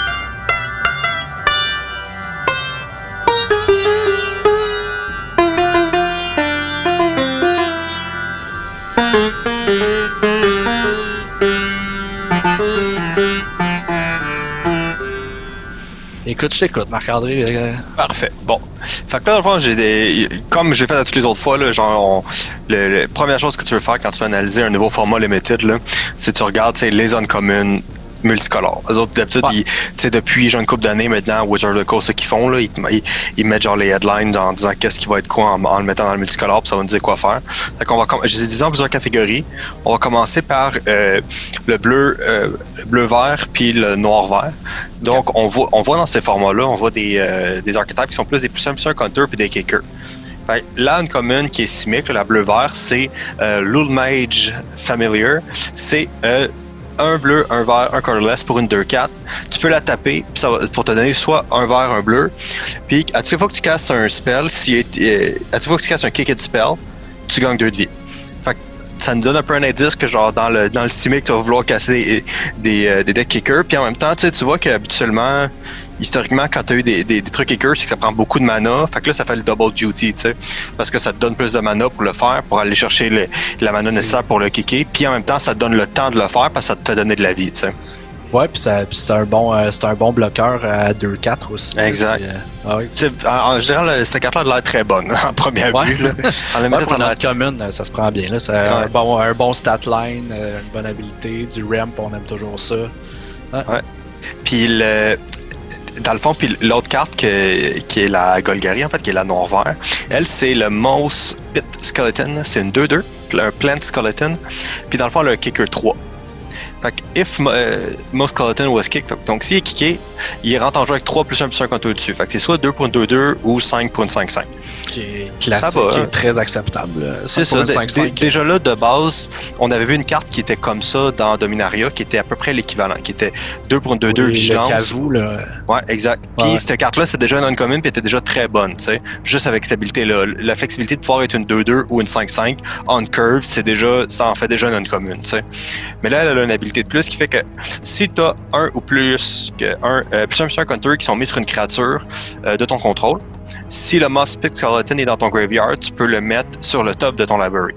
Écoute, je t'écoute, Marc-André. Euh... Parfait. Bon. Fait que là, dans le fond, j'ai des. Comme j'ai fait à toutes les autres fois, là, genre, on... le, le... première chose que tu veux faire quand tu veux analyser un nouveau format limited, là, c'est que tu regardes les zones communes multicolores. Les autres, d'habitude, ouais. ils, depuis genre une couple d'années maintenant, Wizard of the Coast, ce qu'ils font, là, ils, ils, ils mettent genre les headlines en disant qu'est-ce qui va être quoi en, en le mettant dans le multicolore, puis ça va nous dire quoi faire. Fait qu'on va, je les ai dit en plusieurs catégories. On va commencer par euh, le bleu, euh, bleu-vert, puis le noir-vert. Donc, okay. on, voit, on voit dans ces formats-là, on voit des, euh, des archetypes qui sont plus des plus un counter puis des kickers. Fait, là, une commune qui est simique, la bleu-vert, c'est euh, Lul Mage Familiar. C'est euh, un bleu, un vert, un colorless pour une deux quatre. Tu peux la taper puis ça va, pour te donner soit un vert, un bleu. Puis à toutes les fois que tu casses un spell, si, euh, à toutes les fois que tu casses un kicked spell, tu gagnes deux de vie. Fait que ça nous donne un peu un indice que genre dans le dans le simic, tu vas vouloir casser des, des, euh, des deck kickers. Puis en même temps, tu vois qu'habituellement, historiquement, quand tu as eu des, des, des trucs kickers, c'est que ça prend beaucoup de mana. Fait que là, ça fait le double duty, tu sais. Parce que ça te donne plus de mana pour le faire, pour aller chercher le, la mana nécessaire pour le kicker. Puis en même temps, ça te donne le temps de le faire parce que ça te fait donner de la vie, tu sais. Ouais, puis c'est un bon euh, c'est un bon bloqueur à deux quatre aussi. Exact. Euh, ah oui. En, en général, cette carte-là a l'air très bonne en première ouais. vue. Là. En ouais, pour notre commune, ça se prend bien. Là. C'est ouais. un, bon, un bon stat line, une bonne habilité, du ramp, on aime toujours ça. Ouais. ouais. Puis le... Dans le fond, puis l'autre carte que, qui est la Golgari, en fait, qui est la noir-vert, elle, c'est le Mouse Pit Skeleton. C'est une deux deux, un Plant Skeleton. Puis dans le fond, elle a un Kicker trois. Fait que if uh, Mouse Skeleton was kicked, donc s'il est kické, il rentre en jeu avec trois plus un plus un contre dessus. Fait que c'est soit deux pour une deux deux ou cinq pour une cinq cinq. Qui est classique, ça va, qui est très acceptable. C'est ça. cinq cinq. Déjà là, de base, on avait vu une carte qui était comme ça dans Dominaria, qui était à peu près l'équivalent, qui était deux pour une deux deux oui, vigilance. Le Kazoo, là. Ouais, exact. Puis ouais. cette carte-là, c'était déjà une uncommon, puis elle était déjà très bonne, tu sais. Juste avec cette habilité-là. La flexibilité de pouvoir être une deux deux ou une cinq cinq on curve, c'est déjà, ça en fait déjà une uncommon, tu sais. Mais là, elle a une habilité de plus qui fait que si tu as un ou plus que un, euh, plus un plus un counter qui sont mis sur une créature euh, de ton contrôle, si le Moss Pit Skeleton est dans ton graveyard, tu peux le mettre sur le top de ton library.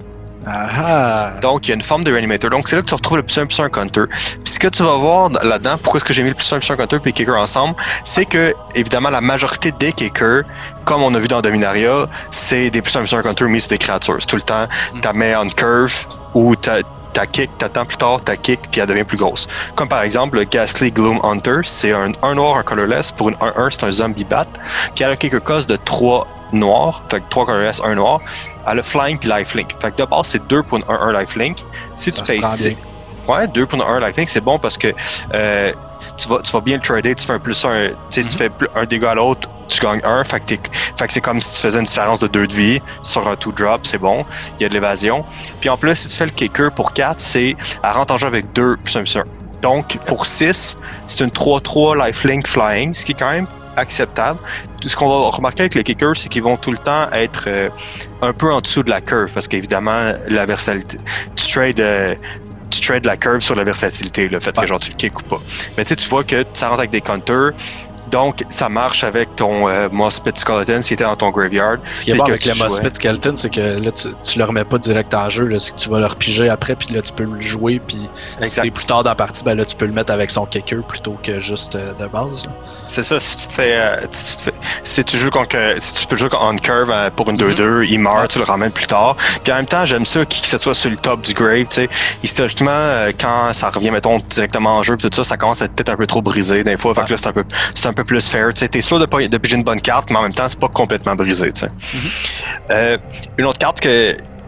Ah. Donc, il y a une forme de Reanimator. Donc, c'est là que tu retrouves le plus un plus un counter. Puis, ce que tu vas voir là-dedans, pourquoi est-ce que j'ai mis le plus un plus un counter et kicker ensemble, c'est que, évidemment, la majorité des kickers, comme on a vu dans Dominaria, c'est des plus un plus un counter mis sur des créatures. C'est tout le temps, mm. tu mets on curve ou tu ta kick, t'attends plus tard, ta kick, puis elle devient plus grosse. Comme par exemple, le Ghastly Gloom Hunter, c'est un un noir, un colorless. Pour une un un, c'est un zombie bat. Puis elle a kicker cost de trois noirs, fait que trois colorless, un noir. Elle a flying puis lifelink. Fait que de base, c'est deux pour une un un lifelink. Si tu payes six. Ouais, deux pour une un lifelink, c'est bon parce que euh, tu, vas, tu vas bien le trader, tu fais un plus un, tu sais, mm-hmm. tu fais un dégât à l'autre, tu gagnes un, fait que, fait que c'est comme si tu faisais une différence de deux de vie sur un two drop, c'est bon, il y a de l'évasion. Puis en plus, si tu fais le kicker pour quatre, c'est elle rentre en jeu avec deux plus un plus un. Donc pour six, c'est une trois trois lifelink flying, ce qui est quand même acceptable. Ce qu'on va remarquer avec les kickers, c'est qu'ils vont tout le temps être euh, un peu en dessous de la curve, parce qu'évidemment, la versatilité, tu trades euh, tu trades la curve sur la versatilité, le fait ouais. que genre tu le kicks ou pas. Mais tu sais, tu vois que ça rentre avec des counters, donc ça marche avec ton euh, Moss Pit Skeleton s'il était dans ton graveyard. Ce qui est bon avec le Moss Pit Skeleton, c'est que là, tu, tu le remets pas direct en jeu, là, c'est que tu vas le repiger après, puis là, tu peux le jouer, puis si t'es plus tard dans la partie, ben là, tu peux le mettre avec son kicker plutôt que juste euh, de base. Là. C'est ça, si tu te fais, euh, si, tu te fais si tu joues contre, si tu peux jouer on curve euh, pour une deux deux, mm-hmm. il meurt, ouais. tu le ramènes plus tard. Puis en même temps, j'aime ça que ce soit sur le top du grave, tu sais. Historiquement, euh, quand ça revient, mettons, directement en jeu, puis tout ça, ça commence à être peut-être un peu trop brisé des fois, ouais. fait que là, c'est un peu, c'est un peu plus fair, tu sais. T'es sûr de, pas, de piger une bonne carte, mais en même temps, c'est pas complètement brisé, tu sais. Mm-hmm. Euh, une autre carte que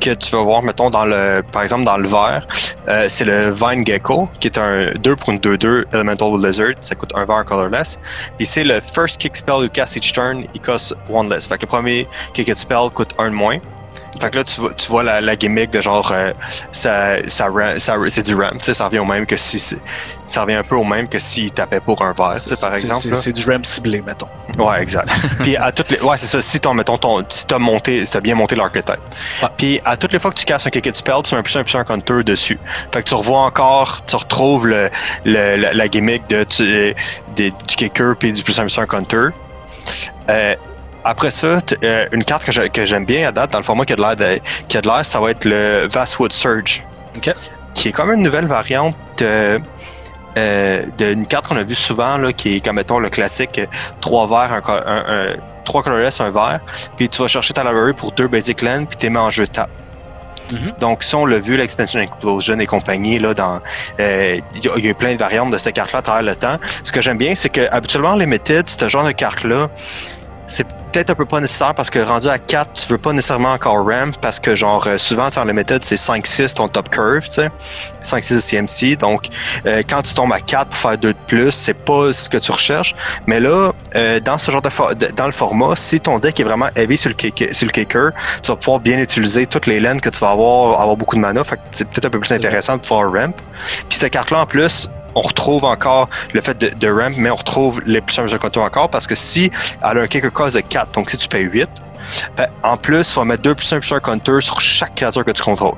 que tu vas voir, mettons, dans le, par exemple, dans le vert, euh, c'est le Vine Gecko, qui est un deux pour une deux deux Elemental Lizard. Ça coûte un vert colorless. Puis c'est le First Kick Spell you cast each turn, il cost one less. Fait que le premier Kick Spell coûte un de moins. Fait que là, tu vois, tu vois la, la gimmick de genre, euh, ça, ça, ça, c'est du ramp, tu sais, ça revient au même que si, ça revient un peu au même que s'il tapait pour un vert, tu sais, par exemple. C'est, c'est du ramp ciblé, mettons. Ouais, exact. Puis à toutes les, ouais, c'est ça, si ton, mettons, ton, si t'as monté, si t'as bien monté l'archetype. Ouais. Puis à toutes les fois que tu casses un kick spell, tu mets un plus un plus un counter dessus. Fait que tu revois encore, tu retrouves le, le, la, la gimmick de, tu, de, du kicker puis du plus un plus un counter. Euh, Après ça, euh, une carte que, je, que j'aime bien à date, dans le format qui a de l'air, de, qui a de l'air ça va être le Vastwood Surge. Okay. Qui est comme une nouvelle variante de, euh, d'une carte qu'on a vue souvent, là, qui est comme, mettons, le classique trois verts, un, un, un, trois colorless, un vert. Puis tu vas chercher ta library pour deux basic land, puis t'es mis en jeu tap. Mm-hmm. Donc, si on l'a vu, l'Expansion Explosion et compagnie, là, dans, euh, il y, y a eu plein de variantes de cette carte-là à travers le temps. Ce que j'aime bien, c'est que habituellement, Limited, ce genre de carte-là, c'est peut-être un peu pas nécessaire parce que rendu à quatre, tu veux pas nécessairement encore ramp parce que genre souvent dans les méthodes c'est cinq six ton top curve, tu sais, cinq six de C M C. Donc euh, quand tu tombes à quatre pour faire deux de plus, c'est pas ce que tu recherches. Mais là, euh, dans ce genre de, for- de dans le format, si ton deck est vraiment heavy sur le, kick- sur le kicker, tu vas pouvoir bien utiliser toutes les lanes que tu vas avoir, avoir beaucoup de mana. Fait que c'est peut-être un peu plus intéressant de pouvoir ramp. Puis cette carte-là en plus, on retrouve encore le fait de, de ramp, mais on retrouve les plus un counter encore parce que si elle a un kicker cost de quatre, donc si tu payes huit, ben, en plus, tu vas mettre deux plus un plus un counter sur chaque créature que tu contrôles.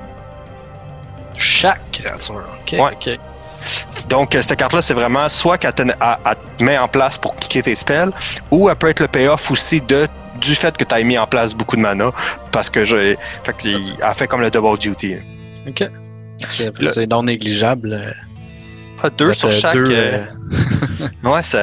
Chaque créature, ok. Ouais. Okay. Donc, cette carte-là, c'est vraiment soit qu'elle te, elle, elle te met en place pour kicker tes spells, ou elle peut être le payoff aussi de, du fait que tu as mis en place beaucoup de mana parce que je, fait que, elle fait comme le double duty. Ok. C'est, c'est non négligeable. Ah, deux sur chaque. Deux, euh... ouais, ça,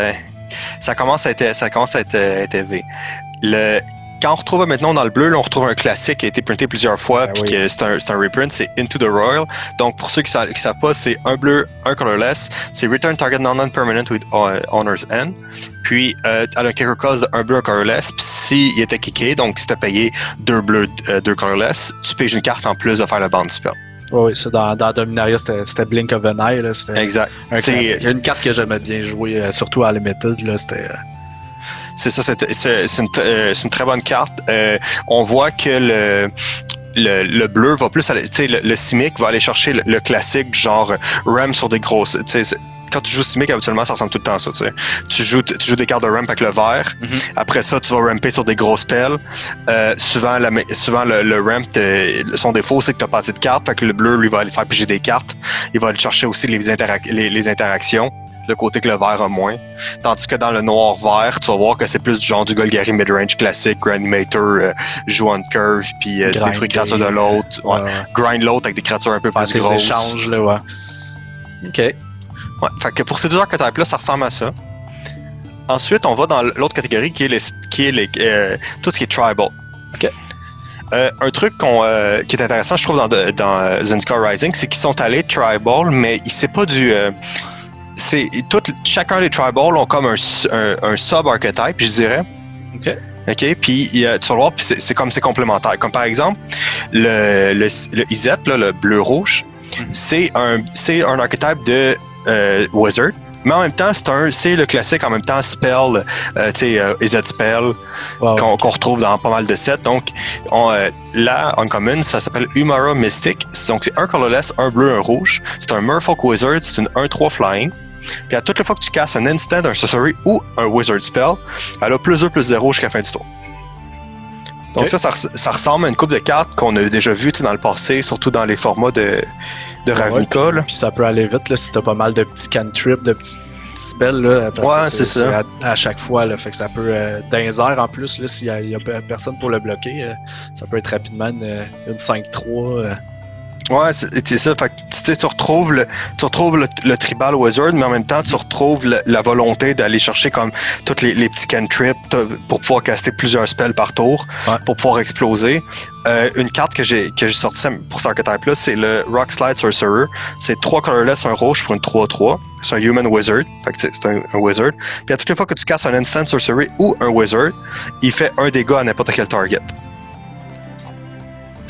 ça commence à être, ça commence à être, à être élevé. Le, quand on retrouve maintenant dans le bleu, là, on retrouve un classique qui a été printé plusieurs fois, puis oui. que c'est un, c'est un reprint, c'est Into the Royal. Donc pour ceux qui ne savent pas, c'est un bleu, un colorless. C'est Return Target Non-Non-Permanent with uh, Honor's End. Puis euh, elle a un kicker cost de un bleu, un colorless. Puis s'il était kické, donc si tu as payé deux bleus, euh, deux colorless, tu payes une carte en plus de faire le bounce spell. Oui, ça, dans, dans Dominaria, c'était, c'était Blink of an Eye. Là, c'était exact. Un Il y a une carte que j'aimais bien jouer, euh, surtout à Limited. Là, c'était, euh... C'est ça, c'est, c'est, c'est, une, euh, c'est une très bonne carte. Euh, on voit que le, le, le bleu va plus aller, tu sais, le, le Simic va aller chercher le, le classique, genre Ram sur des grosses. Tu sais, quand tu joues Simic, habituellement, ça ressemble tout le temps à ça. Tu sais. Tu joues, tu joues des cartes de ramp avec le vert. Mm-hmm. Après ça, tu vas ramper sur des gros spells. Euh, souvent, la, souvent le, le ramp, te, son défaut, c'est que tu as pas assez de cartes. Fait que le bleu, lui, va aller faire piger des cartes. Il va aller chercher aussi les, interac- les, les interactions. Le côté que le vert a moins. Tandis que dans le noir-vert, tu vas voir que c'est plus du genre du Golgari midrange classique, Granimator, euh, joue on curve, puis euh, détruire créature de l'autre. Ouais. Ouais. Grind l'autre avec des créatures un peu plus grosses. Des échanges, là, ouais. OK. Ouais, fait que pour ces deux archetypes-là, ça ressemble à ça. Ensuite, on va dans l'autre catégorie qui est, les, qui est les, euh, tout ce qui est tribal. OK. Euh, un truc qu'on, euh, qui est intéressant, je trouve, dans, dans Zendikar Rising, c'est qu'ils sont allés tribal, mais c'est pas du... Euh, c'est tout, chacun des tribals ont comme un, un, un sub-archetype, je dirais. OK. OK, puis tu vas le voir, puis c'est, c'est comme c'est complémentaire. Comme par exemple, le, le, le Izzet, là, le bleu-rouge, mm-hmm. c'est, un, c'est un archetype de euh, Wizard, mais en même temps, c'est, un, c'est le classique, en même temps, Spell, euh, tu sais, euh, Izzet Spell, wow, qu'on, okay. qu'on retrouve dans pas mal de sets. Donc, on, euh, là, en commune, ça s'appelle Umara Mystic. Donc, c'est un colorless, un bleu, un rouge. C'est un Merfolk Wizard, c'est une un trois flying. Puis à toutes les fois que tu casses un instant, un sorcery ou un Wizard Spell, elle a plus deux, plus zéro jusqu'à la fin du tour. Donc okay. ça, ça, ça ressemble à une coupe de cartes qu'on a déjà vu dans le passé, surtout dans les formats de, de Ravnica. Ouais, puis, puis ça peut aller vite là, si t'as pas mal de petits cantrips, de petits spells. Là, parce ouais, que c'est, c'est ça. C'est à, à chaque fois. Là, fait que ça peut, euh, dans les airs en plus, là, s'il y a, y a personne pour le bloquer, euh, ça peut être rapidement une, une cinq trois. Euh, Ouais, c'est, c'est ça. Fait que, tu sais, tu retrouves le, tu retrouves le, le tribal wizard, mais en même temps, tu retrouves le, la volonté d'aller chercher comme tous les, les petits cantrips pour pouvoir caster plusieurs spells par tour, ouais. pour pouvoir exploser. Euh, une carte que j'ai, que j'ai sortie pour cet archetype-là, c'est le Rock Slide Sorcerer. C'est trois colorless, un rouge pour une trois trois. C'est un Human Wizard. Fait que c'est un, un Wizard. Puis à toutes les fois que tu casses un Instant Sorcery ou un Wizard, il fait un dégât à n'importe quel target. Fait que, tu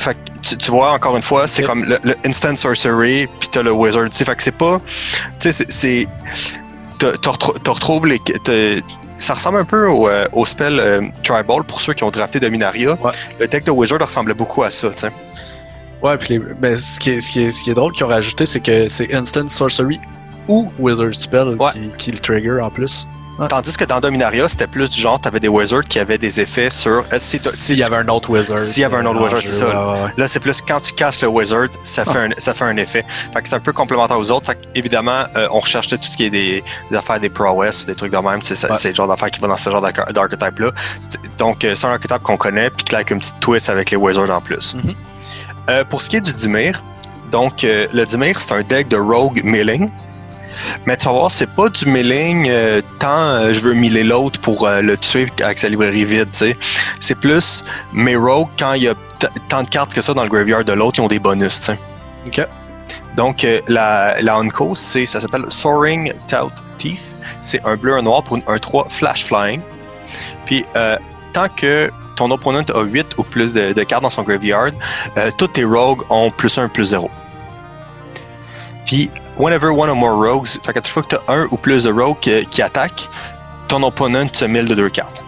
tu, tu vois, encore une fois, c'est okay. comme le, le Instant Sorcery, puis t'as le Wizard. Tu sais, fait que c'est pas... Tu sais, c'est... Tu retrouves les... Ça ressemble un peu au, euh, au spell euh, Tribal, pour ceux qui ont drafté Dominaria. Ouais. Le deck de Wizard ressemblait beaucoup à ça, tu sais. Ouais, puis les, ben, ce, qui est, ce, qui est, ce qui est drôle qu'ils ont rajouté, c'est que c'est Instant Sorcery ou Wizard Spell ouais. qui, qui le trigger en plus. Ouais. Tandis que dans Dominaria, c'était plus du genre, t'avais des wizards qui avaient des effets sur... S'il si, si y avait un autre wizard. S'il y avait un autre wizard, c'est ça. Ouais, ouais. Là, c'est plus quand tu casses le wizard, ça fait, ah. un, ça fait un effet. Fait que c'est un peu complémentaire aux autres. Fait évidemment, euh, on recherche tout ce qui est des, des affaires des prowess, des trucs de même. C'est ouais. le genre d'affaires qui vont dans ce genre d'archetype-là. Donc, c'est un archetype qu'on connaît, puis avec une petite twist avec les wizards en plus. Mm-hmm. euh, pour ce qui est du Dimir, donc, euh, le Dimir, c'est un deck de rogue milling. Mais tu vas voir, c'est pas du milling euh, tant euh, je veux miller l'autre pour euh, le tuer avec sa librairie vide, tu sais. C'est plus mes rogues, quand il y a t- tant de cartes que ça dans le graveyard de l'autre, ils ont des bonus, tu sais. OK. Donc, euh, la, la Unco, c'est, ça s'appelle Soaring Tout Thief. C'est un bleu, un noir pour un trois flash flying. Puis, euh, tant que ton opponent a huit ou plus de, de cartes dans son graveyard, euh, tous tes rogues ont plus un, plus zéro. Puis, whenever one or more rogues, fait qu'à chaque fois que tu as un ou plus de rogues qui, qui attaquent, ton opponent se mille de deux cartes.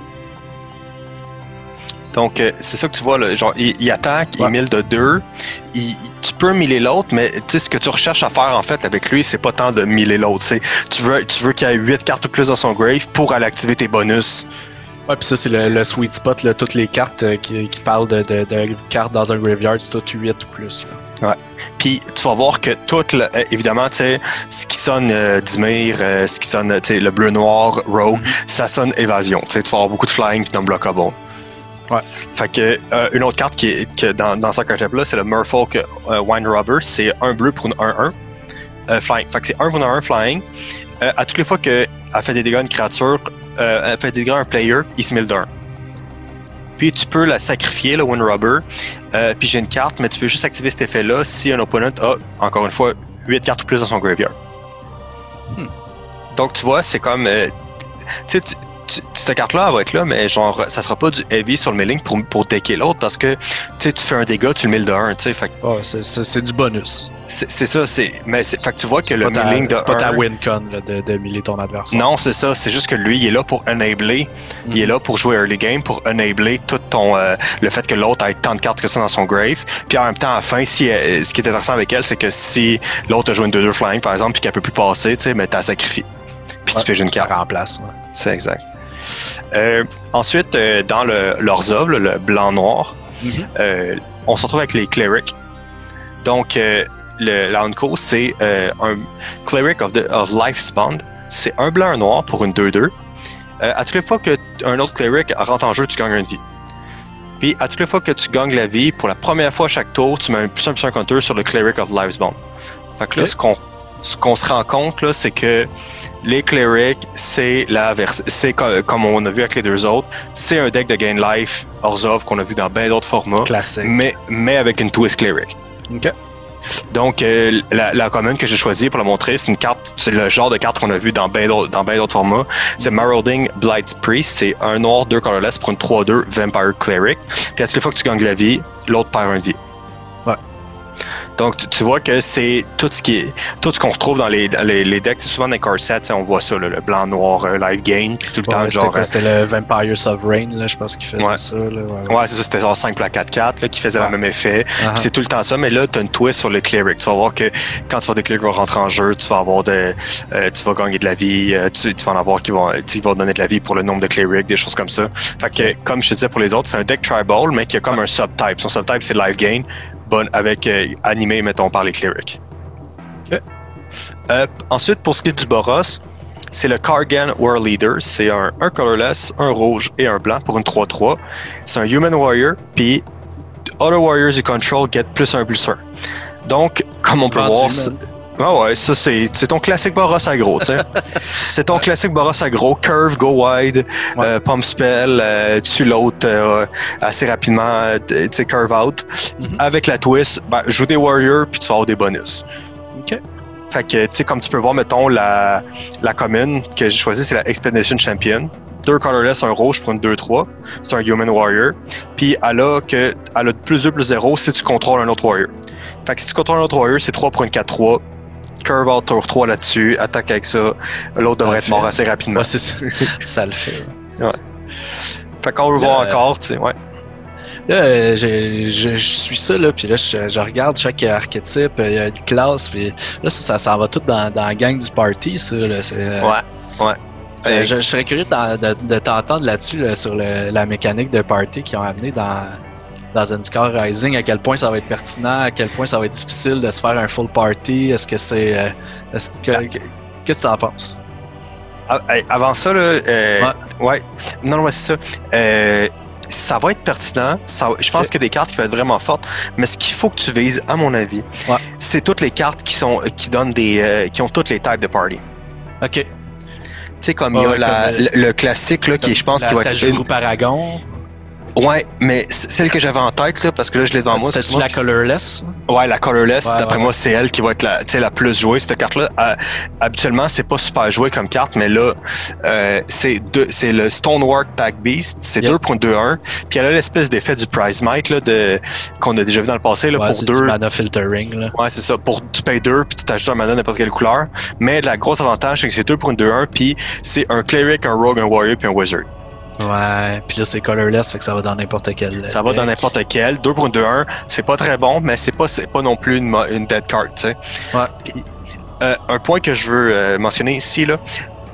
Donc, euh, c'est ça que tu vois, là, genre, il, il attaque, ouais. il mille de deux, il, tu peux miller l'autre, mais tu sais, ce que tu recherches à faire, en fait, avec lui, c'est pas tant de miller l'autre, tu veux, tu veux qu'il y ait huit cartes ou plus dans son grave pour aller activer tes bonus. Ouais, puis ça, c'est le, le sweet spot, là, toutes les cartes euh, qui, qui parlent de, de, de cartes dans un graveyard, c'est tout huit ou plus, là. Ouais. Puis tu vas voir que tout, le, évidemment, tu sais, ce qui sonne euh, Dimir, euh, ce qui sonne, tu sais, le bleu-noir, Rogue, mm-hmm. ça sonne Évasion. Tu sais, tu vas avoir beaucoup de flying puis d'unblockable. Ouais. Fait que euh, une autre carte qui est que dans, dans ce archetype-là, c'est le Merfolk euh, Wine Robber. C'est un bleu pour une un un euh, flying. Fait que c'est un pour une un un flying. Euh, à toutes les fois qu'elle fait des dégâts à une créature, euh, elle fait des dégâts à un player, il se mille d'un. Puis tu peux la sacrifier, le Wind Robber. Euh, puis j'ai une carte, mais tu peux juste activer cet effet-là si un opponent a, encore une fois, huit cartes ou plus dans son graveyard. Hmm. Donc tu vois, c'est comme... Euh, tu sais, cette carte-là, elle va être là, mais genre, ça sera pas du heavy sur le milling pour, pour decker l'autre parce que, tu sais, tu fais un dégât, tu le milles de un, tu sais, fait oh, c'est, c'est, c'est du bonus. C'est, c'est ça, c'est... Mais c'est, fait que tu vois que c'est le milling de un... C'est pas ta win-con, là, de, de miller ton adversaire. Non, c'est ça, c'est juste que lui, il est là pour enabler, mm-hmm. il est là pour jouer early game, pour enabler tout ton... Euh, le fait que l'autre ait tant de cartes que ça dans son grave, puis en même temps, à la fin, si, euh, ce qui est intéressant avec elle, c'est que si l'autre a joué une deux deux flying, par exemple, puis qu'elle peut plus passer, tu sais, mais t'as sacrifié. Puis ouais, tu fais une carte. Remplace, ouais. C'est exact. Euh, ensuite, euh, dans le, l'Orzhov, le, le blanc-noir, mm-hmm. euh, on se retrouve avec les Clerics. Donc, euh, le, la Unco, c'est euh, un Cleric of, the, of Life's Bond. C'est un blanc, un noir pour une deux deux. Euh, à toutes les fois qu'un autre Cleric rentre en jeu, tu gagnes une vie. Puis, à toutes les fois que tu gagnes la vie, pour la première fois à chaque tour, tu mets un plus un plus un counter sur le Cleric of Life's Bond. Fait que okay. là, ce qu'on, ce qu'on se rend compte, là, c'est que les Clerics, c'est la vers- c'est comme, comme on a vu avec les deux autres, c'est un deck de Gain Life Orzhov qu'on a vu dans bien d'autres formats. Classique. Mais, mais avec une twist Cleric. OK. Donc, euh, la, la commune que j'ai choisie pour la montrer, c'est une carte, c'est le genre de carte qu'on a vu dans bien d'autres, dans bien d'autres formats. C'est Marauding Blight's Priest. C'est un noir, deux colorless pour une trois deux Vampire Cleric. Puis à toutes les fois que tu gagnes la vie, l'autre perd une vie. Ouais. Donc, tu, tu vois que c'est tout ce qui est, tout ce qu'on retrouve dans les, dans les, les decks. C'est souvent dans les card sets, on voit ça, là, le blanc-noir, euh, live gain, puis c'est tout le ouais, temps genre. C'était, c'était le Vampire Sovereign, là, je pense qu'il faisait ouais. ça. Là, ouais, ouais, c'est ça, c'était genre cinq pour la quatre quatre, là, qui faisait ouais. le même effet. Uh-huh. Puis c'est tout le temps ça, mais là, tu as une twist sur le Cleric. Tu vas voir que quand tu vas des Clerics vont rentrer en jeu, tu vas avoir de, euh, tu vas gagner de la vie, euh, tu, tu vas en avoir qui vont, qui vont donner de la vie pour le nombre de Clerics, des choses comme ça. Fait que, comme je te disais pour les autres, c'est un deck tribal, mais qui a comme un subtype. Son subtype, c'est live gain. Bon, avec euh, animé, mettons, par les Clerics. Okay. Euh, ensuite, pour ce qui est du Boros, c'est le Kargan War Leader. C'est un, un colorless, un rouge et un blanc pour une trois trois. C'est un Human Warrior, puis Other Warriors you control get plus un plus un. Donc, comme on peut Vendu, voir... Ah ouais, ça c'est, c'est ton classique Boros aggro, tu sais. C'est ton ouais. classique Boros aggro, curve, go wide, ouais. euh, pump spell, euh, tue l'autre euh, assez rapidement, tu sais, curve out. Mm-hmm. Avec la twist, ben, joue des warriors puis tu vas avoir des bonus. OK. Fait que, tu sais, comme tu peux voir, mettons, la, la commune que j'ai choisie, c'est la Expedition Champion. deux colorless, un rouge pour une deux trois. C'est un Human Warrior. Puis elle a que elle a plus deux, plus zéro si tu contrôles un autre Warrior. Fait que si tu contrôles un autre Warrior, c'est trois pour une quatre trois. Curve out tour trois là-dessus, attaque avec ça. L'autre devrait être mort assez rapidement. Ouais, c'est ça. Ça le fait. Ouais. Fait qu'on le voit euh, encore, tu sais, ouais. Là, euh, je, je, je suis ça, là, puis là, je, je regarde chaque archétype, il y a une classe, puis là, ça, ça s'en va tout dans, dans la gang du party, ça, là. C'est, euh, ouais, ouais. Euh, je, je serais curieux de, de, de t'entendre là-dessus, là, sur le, la mécanique de party qu'ils ont amené dans, dans Zendikar Rising, à quel point ça va être pertinent, à quel point ça va être difficile de se faire un full party, est-ce que c'est... Euh, est-ce que, ah. Qu'est-ce que t'en penses? Ah, avant ça, là, euh, ouais. ouais, non, non, c'est ça. Euh, Ça va être pertinent. Ça, je pense okay. qu'il y a des cartes qui peuvent être vraiment fortes, mais ce qu'il faut que tu vises, à mon avis, ouais. c'est toutes les cartes qui sont qui donnent des euh, qui ont toutes les types de party. Ok. Tu sais, comme il y a ouais, la, le, le, le classique là, qui, je pense, la, qui va être une... Paragon. Ouais, mais celle que j'avais en tête, là, parce que là, je l'ai devant moi. C'est la colorless? Ouais, la colorless, ouais, d'après ouais. moi, c'est elle qui va être la, la plus jouée, cette carte-là. Euh, habituellement, c'est pas super joué comme carte, mais là, euh, c'est deux, c'est le Stonework Pack Beast, c'est yep. deux point deux un, puis elle a l'espèce d'effet du Prize Might, là, de, qu'on a déjà vu dans le passé, là, ouais, pour c'est deux. Du mana filtering, là. Ouais, c'est ça. Pour, tu payes deux, puis tu t'ajoutes un mana de n'importe quelle couleur. Mais la grosse avantage, c'est que c'est deux point deux un, puis c'est un Cleric, un Rogue, un Warrior, puis un Wizard. Ouais, puis là c'est colorless, fait que ça va dans n'importe quel. Ça va dans n'importe quel. deux point deux un, c'est pas très bon, mais c'est pas, c'est pas non plus une, une dead card, tu sais. Ouais. Puis, euh, un point que je veux euh, mentionner ici, là,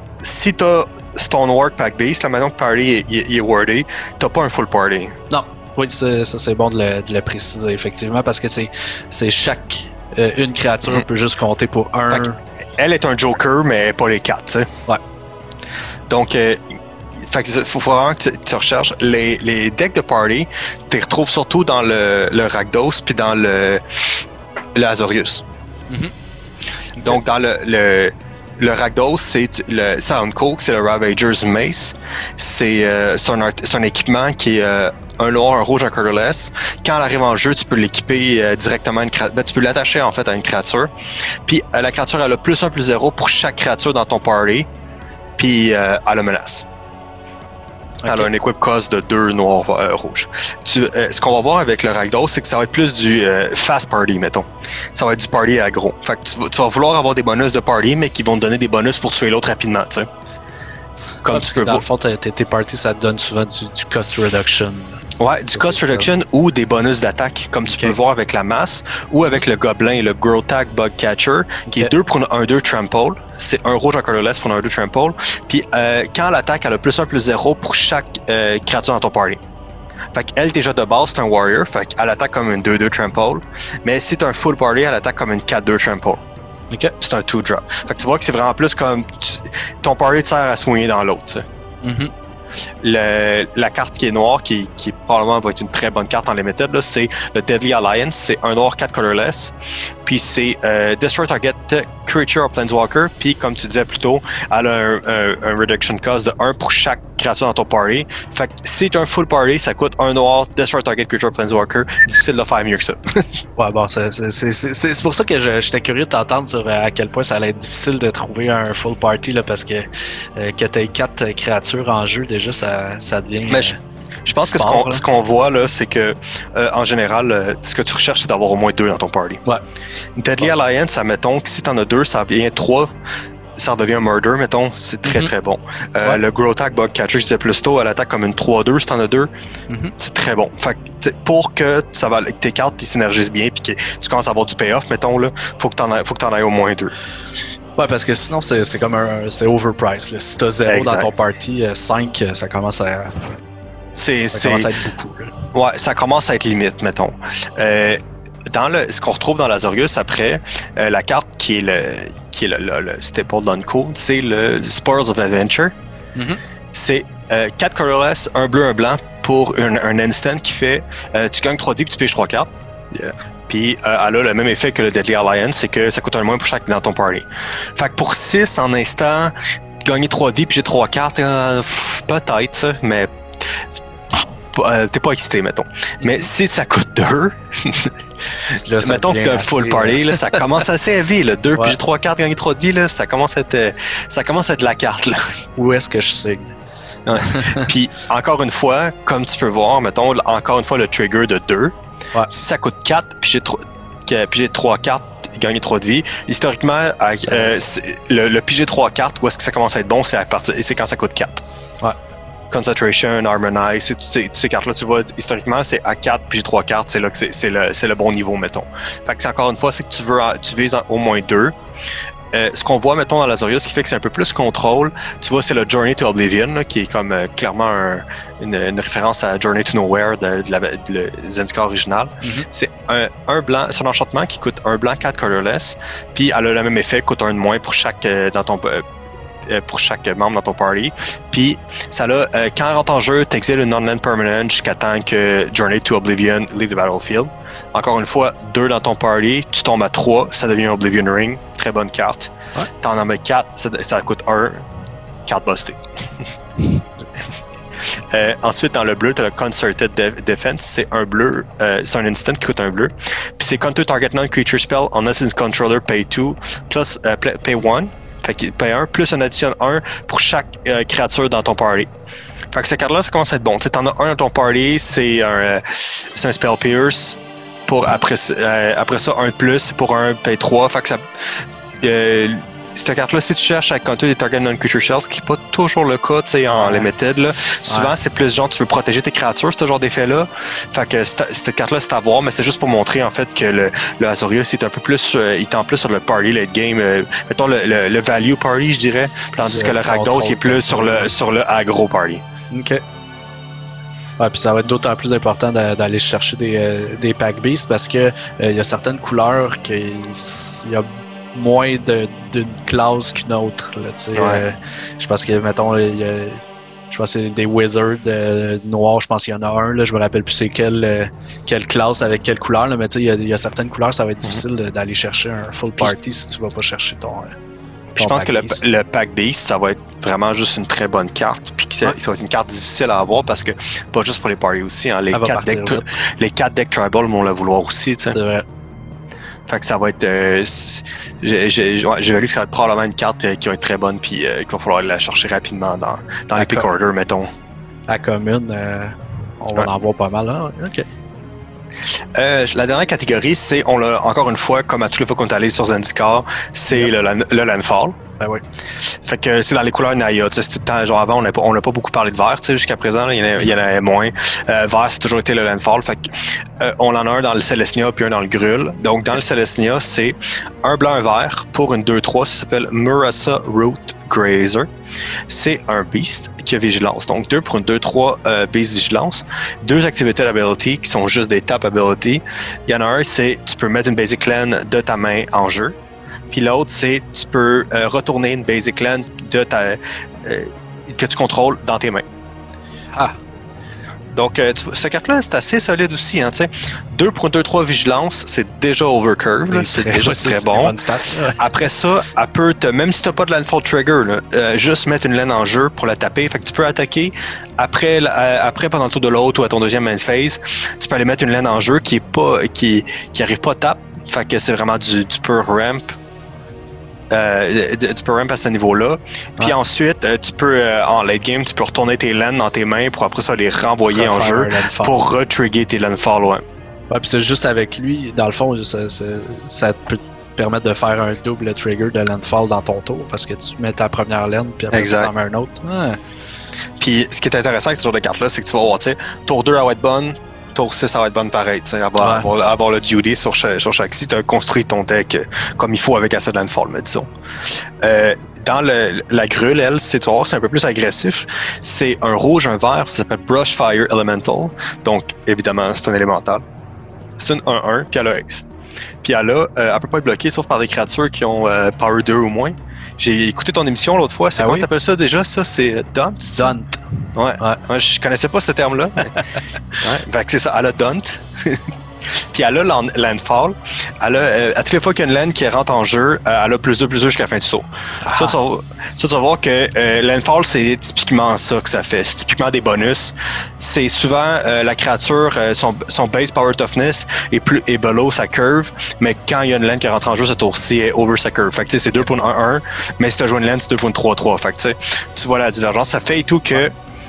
si t'as Stonework Pack Beast, là, maintenant que Party est, est, est wordé, t'as pas un full party. Non, oui, ça, ça c'est bon de le, de le préciser, effectivement, parce que c'est, c'est chaque. Euh, une créature mm-hmm. peut juste compter pour un. Fait elle est un Joker, mais pas les quatre, tu sais. Ouais. Donc, euh, fait que faut vraiment que tu, tu recherches. Les, les decks de party, tu les retrouves surtout dans le, le Rakdos puis dans le, le Azorius. Mm-hmm. Donc, dans le, le, le Rakdos, c'est le Soundcoke, c'est le Ravager's Mace. C'est, euh, c'est, un, c'est un équipement qui est euh, un noir, un rouge, un colorless. Quand elle arrive en jeu, tu peux l'équiper euh, directement à une créature. Ben, tu peux l'attacher en fait à une créature. Puis euh, la créature, elle a plus un, plus zéro pour chaque créature dans ton party. Puis euh, elle a menace. Okay. Elle a un equip cost de deux noirs euh, rouges. Tu, euh, ce qu'on va voir avec le Rakdos, c'est que ça va être plus du euh, fast party, mettons. Ça va être du party aggro. Fait que tu, tu vas vouloir avoir des bonus de party, mais qui vont te donner des bonus pour tuer l'autre rapidement, tu sais. Comme ah, tu peux dans voir. le fond, tes, tes parties, ça te donne souvent du, du cost reduction. Ouais, du cost reduction ou des bonus d'attaque, comme tu okay. peux voir avec la masse, ou avec le gobelin, le Grotag Bug Catcher, qui okay. est deux pour un deux trample. C'est un rouge en colorless pour un deux trample. Puis euh, quand l'attaque, elle a plus un, plus zéro pour chaque euh, créature dans ton party. Fait qu'elle, déjà de base, c'est un warrior, fait qu'elle attaque comme une deux deux trample. Mais si t'as un full party, elle attaque comme une quatre deux trample. Okay. C'est un two drop. Fait que tu vois que c'est vraiment plus comme tu, ton party te sert à soigner dans l'autre, tu sais. Mm-hmm. Le, la carte qui est noire, qui, qui probablement va être une très bonne carte en limited, là, c'est le Deadly Alliance. C'est un noir quatre colorless. Puis c'est euh, Destroy Target Creature or Planeswalker. Puis comme tu disais plus tôt, elle a un, un, un reduction cost de un pour chaque créature dans ton party. Fait que si tu as un full party, ça coûte un noir, Destroy Target Creature or Planeswalker. Difficile de le faire mieux que ça. Ouais, bon, c'est, c'est, c'est, c'est, c'est pour ça que je, j'étais curieux de t'entendre sur à quel point ça allait être difficile de trouver un full party, là, parce que euh, que tu aies quatre créatures en jeu, déjà, ça, ça devient. Mais je, je pense sport, que ce qu'on, ce qu'on voit, là, c'est que, euh, en général, euh, ce que tu recherches, c'est d'avoir au moins deux dans ton party. Ouais. Deadly ouais. Alliance, admettons que si t'en as deux, ça devient trois. Ça redevient un murder, mettons, c'est très mm-hmm. très bon. Euh, ouais. Le Grotag Bug Catcher, je disais plus tôt, elle attaque comme une trois deux si t'en as deux. Mm-hmm. C'est très bon. Fait que pour que, ça va, que tes cartes synergisent bien puis que tu commences à avoir du payoff, mettons, là, faut que t'en, faut que t'en aies au moins deux. Ouais, parce que sinon, c'est, c'est comme un. C'est overpriced. Là. Si t'as zéro exact. Dans ton party, cinq, ça commence à. C'est, ça c'est... commence à être beaucoup. Là. Ouais, ça commence à être limite, mettons. Euh, dans le, ce qu'on retrouve dans l'Azorius après, euh, la carte qui est le. qui est le, le, le staple d'Uncode, c'est le Spoils of Adventure. Mm-hmm. C'est euh, quatre colorless, un bleu, un blanc pour un, un instant qui fait euh, tu gagnes trois D puis tu piges trois cartes. Yeah. Puis euh, elle a le même effet que le Deadly Alliance, c'est que ça coûte un moins pour chaque dans ton party. Fait que pour six en instant, gagner trois D puis j'ai trois cartes, euh, pff, peut-être, mais euh, t'es pas excité, mettons. Mais si ça coûte deux, là, mettons que t'as un full party, là, ça commence assez heavy, là. deux, ouais. Puis j'ai trois cartes, gagner trois D, là, ça commence à être, ça commence à être de la carte, là. Où est-ce que je signe? Ouais. Puis, encore une fois, comme tu peux voir, mettons, encore une fois, le trigger de deux. Ouais. Si ça coûte quatre, puis j'ai trois cartes, gagner trois de vie. Historiquement, à, euh, le, le piger trois cartes, où est-ce que ça commence à être bon, c'est à partir, c'est quand ça coûte quatre. Ouais. Concentration, Harmonize, toutes ces, ces cartes-là, tu vois, historiquement, c'est à quatre, puis j'ai trois cartes, c'est là que c'est, c'est, le, c'est le bon niveau, mettons. Fait que c'est encore une fois, c'est que tu veux, tu vises en, au moins deux. Euh, ce qu'on voit, mettons, dans l'Azuria, ce qui fait que c'est un peu plus contrôle, tu vois, c'est le Journey to Oblivion, là, qui est comme euh, clairement un, une, une référence à Journey to Nowhere de, de, la, de le Zendikar original. Mm-hmm. C'est un, un blanc, c'est un enchantement qui coûte un blanc, quatre colorless, puis elle a le même effet, coûte un de moins pour chaque, euh, dans ton, euh, pour chaque membre dans ton party. Puis, ça là, euh, quand elle rentre en jeu, tu exiles une non-land permanent jusqu'à temps que Journey to Oblivion leave the battlefield. Encore une fois, deux dans ton party, tu tombes à trois, ça devient un Oblivion Ring. Très bonne carte. Ouais. T'en en mets quatre, ça, ça coûte un. Carte bustée. euh, ensuite, dans le bleu, tu as le Concerted De- Defense. C'est un bleu. Euh, c'est un instant qui coûte un bleu. Puis c'est Counter Target Non-Creature Spell unless its controller pay two plus uh, play, pay one. Fait qu'il paye un, plus on additionne un pour chaque euh, créature dans ton party. Fait que cette carte-là, ça commence à être bon. Tu sais, t'en as un dans ton party, c'est un, euh, c'est un Spell Pierce. Pour après, euh, après ça, un de plus, pour un paye trois. Fait que ça. Euh, cette carte-là, si tu cherches à counter des target non-creature shells, ce qui n'est pas toujours le cas, tu sais, en ouais. limited, là, souvent, ouais. c'est plus genre, tu veux protéger tes créatures, ce genre d'effet-là. Fait que cette, cette carte-là, c'est à voir, mais c'était juste pour montrer, en fait, que le, le Azuria, c'est un peu plus, euh, il tend plus sur le party late game, euh, mettons le, le, le value party, je dirais, tandis que le Rakdos, il est plus sur le, sur le aggro party. OK. Ouais, puis ça va être d'autant plus important d'aller chercher des, euh, des pack beasts parce que euh, il y a certaines couleurs qu'il y a moins de, d'une classe qu'une autre. Là, ouais. euh, je pense que, mettons, il y a, je pense que c'est des wizards euh, noirs, je pense qu'il y en a un, là, je me rappelle plus c'est quelle, euh, quelle classe avec quelle couleur, là, mais il y, y a certaines couleurs, ça va être difficile mm-hmm. d'aller chercher un full party si tu vas pas chercher ton... Euh, je pense que le, le pack beast, ça va être vraiment juste une très bonne carte. Puis que ça, ouais. ça va être une carte difficile à avoir parce que, pas juste pour les parties aussi, hein, les, quatre decks, t- les quatre decks tribal vont le vouloir aussi. T'sais. C'est vrai. Fait que ça va être. Euh, j'ai, j'ai, j'ai vu que ça va être probablement une carte euh, qui va être très bonne puis euh, qu'il va falloir la chercher rapidement dans, dans les pick com- order, mettons. À commune, euh, on va ouais. en voir pas mal. Hein? OK. Euh, la dernière catégorie, c'est, on l'a encore une fois, comme à toutes les fois qu'on est allé sur Zendikar, c'est yep. le, le Landfall. Ben oui. Fait que c'est dans les couleurs Naya. C'est tout le temps, genre avant, on n'a pas, on n'a pas beaucoup parlé de vert, jusqu'à présent, là, il, y en a, il y en avait moins. Euh, vert, c'est toujours été le Landfall. Fait que, euh, on en a un dans le Celestia puis un dans le Grul. Donc, dans le Celestia, c'est un blanc, un vert pour une deux trois, ça s'appelle Murasa Root Grazer. C'est un beast qui a vigilance. Donc, deux pour une deux trois euh, beast vigilance. Deux activités d'ability qui sont juste des top ability. Il y en a un, c'est tu peux mettre une basic land de ta main en jeu. Puis l'autre, c'est tu peux euh, retourner une basic land de ta, euh, que tu contrôles dans tes mains. Ah! Donc, euh, tu, cette carte-là, c'est assez solide aussi. Hein, deux pour une deux trois vigilance, c'est déjà overcurve. Là, c'est déjà très c'est bon. Stats, ouais. Après ça, elle peut te, même si tu n'as pas de landfall trigger, là, euh, juste mettre une laine en jeu pour la taper. Fait que tu peux attaquer après, euh, après pendant le tour de l'autre ou à ton deuxième main phase. Tu peux aller mettre une laine en jeu qui est pas, qui, qui arrive pas à tape. Fait que c'est vraiment du, du pur ramp. Euh, tu peux ramp à ce niveau-là. Puis ouais. ensuite, euh, tu peux, euh, en late game, tu peux retourner tes lands dans tes mains pour après ça les renvoyer en jeu pour retrigger tes landfall. Ouais. Ouais, puis c'est juste avec lui, dans le fond, ça, ça, ça peut te permettre de faire un double trigger de landfall dans ton tour parce que tu mets ta première land puis après tu en mets un autre. Ah. Puis ce qui est intéressant avec ce genre de carte-là, c'est que tu vas voir, tu sais, tour deux à White Bun, tour six, ça va être bonne pareil. Avoir, ouais. avoir, avoir le duty sur chaque, sur chaque site, tu as construit ton deck comme il faut avec assez de landfall, mais disons. Euh, dans le, la grule, elle, c'est, tu vois, c'est un peu plus agressif. C'est un rouge, un vert, ça s'appelle Brush Fire Elemental. Donc, évidemment, c'est un élémental. C'est une un un, puis elle a haste. Puis elle a, euh, elle peut pas être bloquée sauf par des créatures qui ont euh, Power deux ou moins. J'ai écouté ton émission l'autre fois. C'est ah comment oui? T'appelles ça déjà? Ça, c'est Dunt? Dunt. Ouais. ouais. ouais. Je connaissais pas ce terme-là. Mais... ouais. Fait que c'est ça. Elle a Dunt. Puis elle a Landfall. Elle a, euh, à toutes les fois qu'il y a une land qui rentre en jeu, euh, elle a plus deux, plus deux jusqu'à la fin du tour. Ah. Ça, tu vas, ça, tu vas voir que euh, Landfall, c'est typiquement ça que ça fait. C'est typiquement des bonus. C'est souvent euh, la créature, euh, son, son base power toughness est, plus, est below sa curve, mais quand il y a une land qui rentre en jeu, ce tour-ci est over sa curve. Fait que c'est deux pour un un, mais si tu as joué une land, c'est deux pour une trois trois. Fait que tu vois la divergence. Ça fait et tout que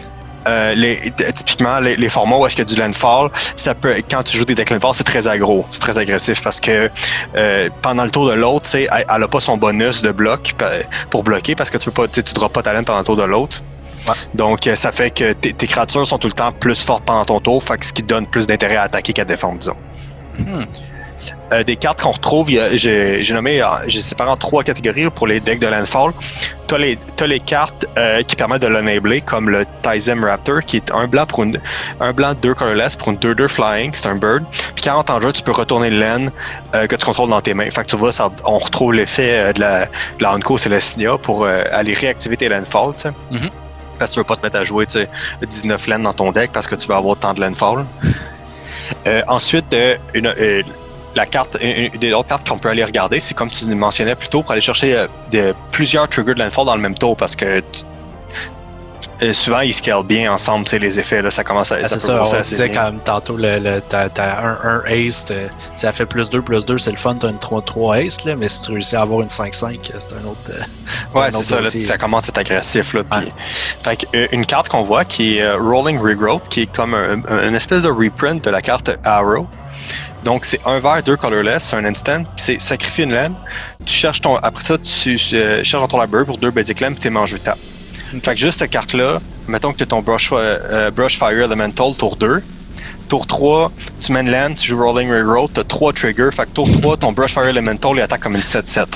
Euh, les, typiquement, les, les formats où est-ce qu'il y a du landfall, ça peut, quand tu joues des decks landfall, c'est très aggro, c'est très agressif parce que euh, pendant le tour de l'autre, elle, elle a pas son bonus de bloc pour bloquer parce que tu peux pas, tu drops pas ta laine pendant le tour de l'autre. Ouais. Donc, ça fait que tes, tes créatures sont tout le temps plus fortes pendant ton tour, fait que ce qui donne plus d'intérêt à attaquer qu'à défendre, disons. Hmm. Euh, des cartes qu'on retrouve, j'ai, j'ai nommé, j'ai séparé en trois catégories là, pour les decks de landfall. T'as les, t'as les cartes euh, qui permettent de l'enabler, comme le Tizem Raptor, qui est un blanc pour une, un blanc deux colorless pour une deux deux flying, c'est un bird. Puis quand en jeu, tu peux retourner le laine euh, que tu contrôles dans tes mains. Fait que tu vois, ça, on retrouve l'effet de la, de la Onco Celestia pour euh, aller réactiver tes landfall, tu sais. Mm-hmm. Parce que tu veux pas te mettre à jouer, tu sais, dix-neuf laines dans ton deck parce que tu veux avoir tant de landfall. Euh, ensuite, euh, une, euh, la carte, une, une des autres cartes qu'on peut aller regarder, c'est comme tu mentionnais plus tôt, pour aller chercher euh, de, plusieurs triggers de landfall dans le même tour parce que tu, euh, souvent ils scalent bien ensemble, tu sais, les effets, là, ça commence à. Ah, ça c'est peut ça, on disait bien. quand même tantôt, le, le, t'as, t'as un, un ace, ça fait plus deux, plus deux, c'est le fun, t'as une trois trois ace, là, mais si tu réussis à avoir une cinq cinq, c'est un autre. C'est ouais, un c'est autre ça, là, ça commence à être agressif. Là, ouais. Puis, fait que, euh, une carte qu'on voit qui est euh, Rolling Regrowth, qui est comme un, un, une espèce de reprint de la carte Arrow. Donc, c'est un vert, deux colorless, c'est un instant, puis c'est sacrifier une laine. Tu cherches ton. Après ça, tu euh, cherches dans ton library pour deux basic lanes, puis t'es mangé tap. Okay. Fait que juste cette carte-là, mettons que tu as ton brush, euh, brush Fire Elemental, tour deux. Tour trois, tu mets une laine, tu joues Rolling Regrowth, tu as trois triggers. Fait que tour trois, ton brush Fire Elemental, il attaque comme une sept sept.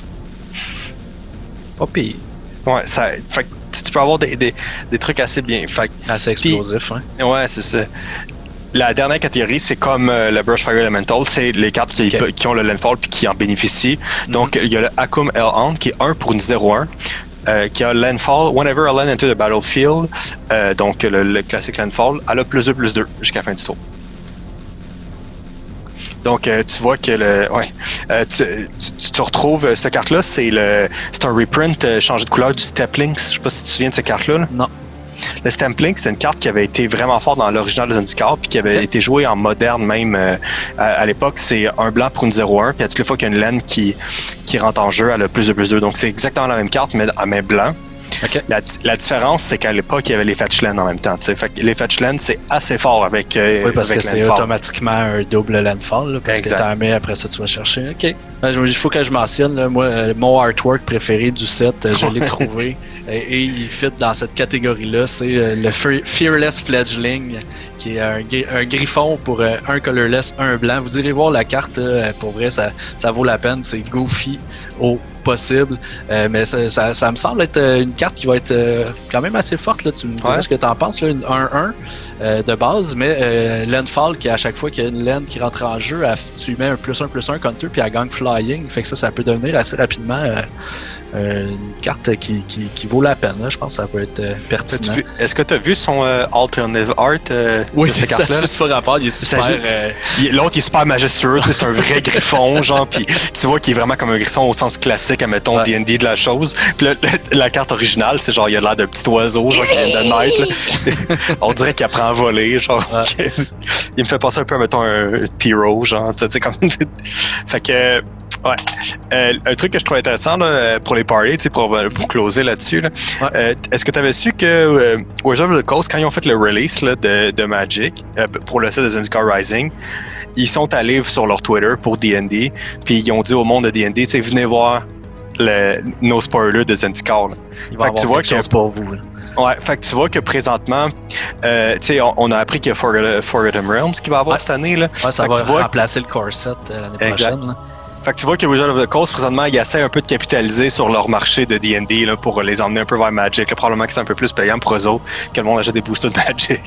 Pas pire. Ouais, ça. Fait que tu peux avoir des, des, des trucs assez bien. Fait que, assez explosif, hein. Ouais, c'est ça. La dernière catégorie, c'est comme euh, le Brush Fire Elemental, c'est les cartes qui, okay. qui ont le landfall puis qui en bénéficient. Mm-hmm. Donc, il y a le Akum Elhand qui est un pour une zéro un. Euh, qui a landfall, whenever a land into the battlefield, euh, donc le, le classique landfall, elle a plus deux, plus deux jusqu'à la fin du tour. Donc, euh, tu vois que le. Ouais. Euh, tu, tu, tu retrouves euh, cette carte-là, c'est le. C'est un reprint euh, changé de couleur du Steplinks. Je sais pas si tu te souviens de cette carte-là. Là. Non. Le Steplinks, c'est une carte qui avait été vraiment forte dans l'original de Zendikar, puis qui avait okay. été jouée en moderne même. Euh, à, à l'époque, c'est un blanc pour une zéro un, puis à toutes les fois qu'il y a une laine qui, qui rentre en jeu, elle a plus de plus deux. Donc, c'est exactement la même carte, mais en main blanc. Okay. La, la différence, c'est qu'à l'époque, il y avait les Fetchlands en même temps. T'sais. Fait que les Fetchlands, c'est assez fort avec euh, oui, parce avec que c'est landfall. Automatiquement un double landfall. Là, parce exact. Que t'en mets, après ça, tu vas chercher. OK. Il faut que je mentionne, là, moi, euh, mon artwork préféré du set, euh, je l'ai trouvé. et, et il fit dans cette catégorie-là. C'est euh, le Fearless Fledgling, qui est un, un griffon pour euh, un colorless, un blanc. Vous irez voir la carte, là, pour vrai, ça, ça vaut la peine. C'est goofy au possible. Euh, mais ça, ça, ça me semble être une carte qui va être euh, quand même assez forte. Là. Tu me diras ouais. ce que tu en penses. Là, une un un euh, de base, mais euh, landfall, qui à chaque fois qu'il y a une laine qui rentre en jeu, elle, tu lui mets un plus un plus un counter, puis elle gagne flying. Fait que ça, ça peut devenir assez rapidement euh, euh, une carte qui, qui, qui vaut la peine. Là. Je pense que ça peut être euh, pertinent. Vu, est-ce que tu as vu son euh, alternative art euh, oui, c'est ça. Juste pas rapport. Il est super. Euh... Il, l'autre, il est super majestueux. C'est un vrai griffon, genre. Puis tu vois qu'il est vraiment comme un griffon au sens classique, admettons, D and D ouais. de la chose. Puis la, la, la carte originale, c'est genre, il a l'air d'un petit oiseau, genre, qui vient de naître. On dirait qu'il apprend à voler, genre. Ouais. Il me fait penser un peu, mettons, un Pyro, genre. Tu sais, comme. Fait que. Ouais. Euh, un truc que je trouve intéressant là, pour les parties, pour, pour closer là-dessus, là, ouais. euh, est-ce que tu avais su que euh, Wizards of the Coast, quand ils ont fait le release là, de, de Magic euh, pour le set de Zendikar Rising, ils sont allés sur leur Twitter pour D and D, puis ils ont dit au monde de D and D, venez voir le, nos spoilers de Zendikar. Là. Il va y avoir tu vois quelque que, chose pour vous. Là. Ouais, fait que tu vois que présentement, euh, on, on a appris qu'il y a Forgotten, Forgotten Realms qui va avoir ouais. cette année. Là. Ouais, ça fait va que tu remplacer vois... le core set euh, l'année exact. Prochaine. Là. Fait que tu vois que Wizards of the Coast, présentement, ils essaient un peu de capitaliser sur leur marché de D and D là, pour les emmener un peu vers Magic. Là, probablement que c'est un peu plus payant pour eux autres que le monde achète des boosters de Magic.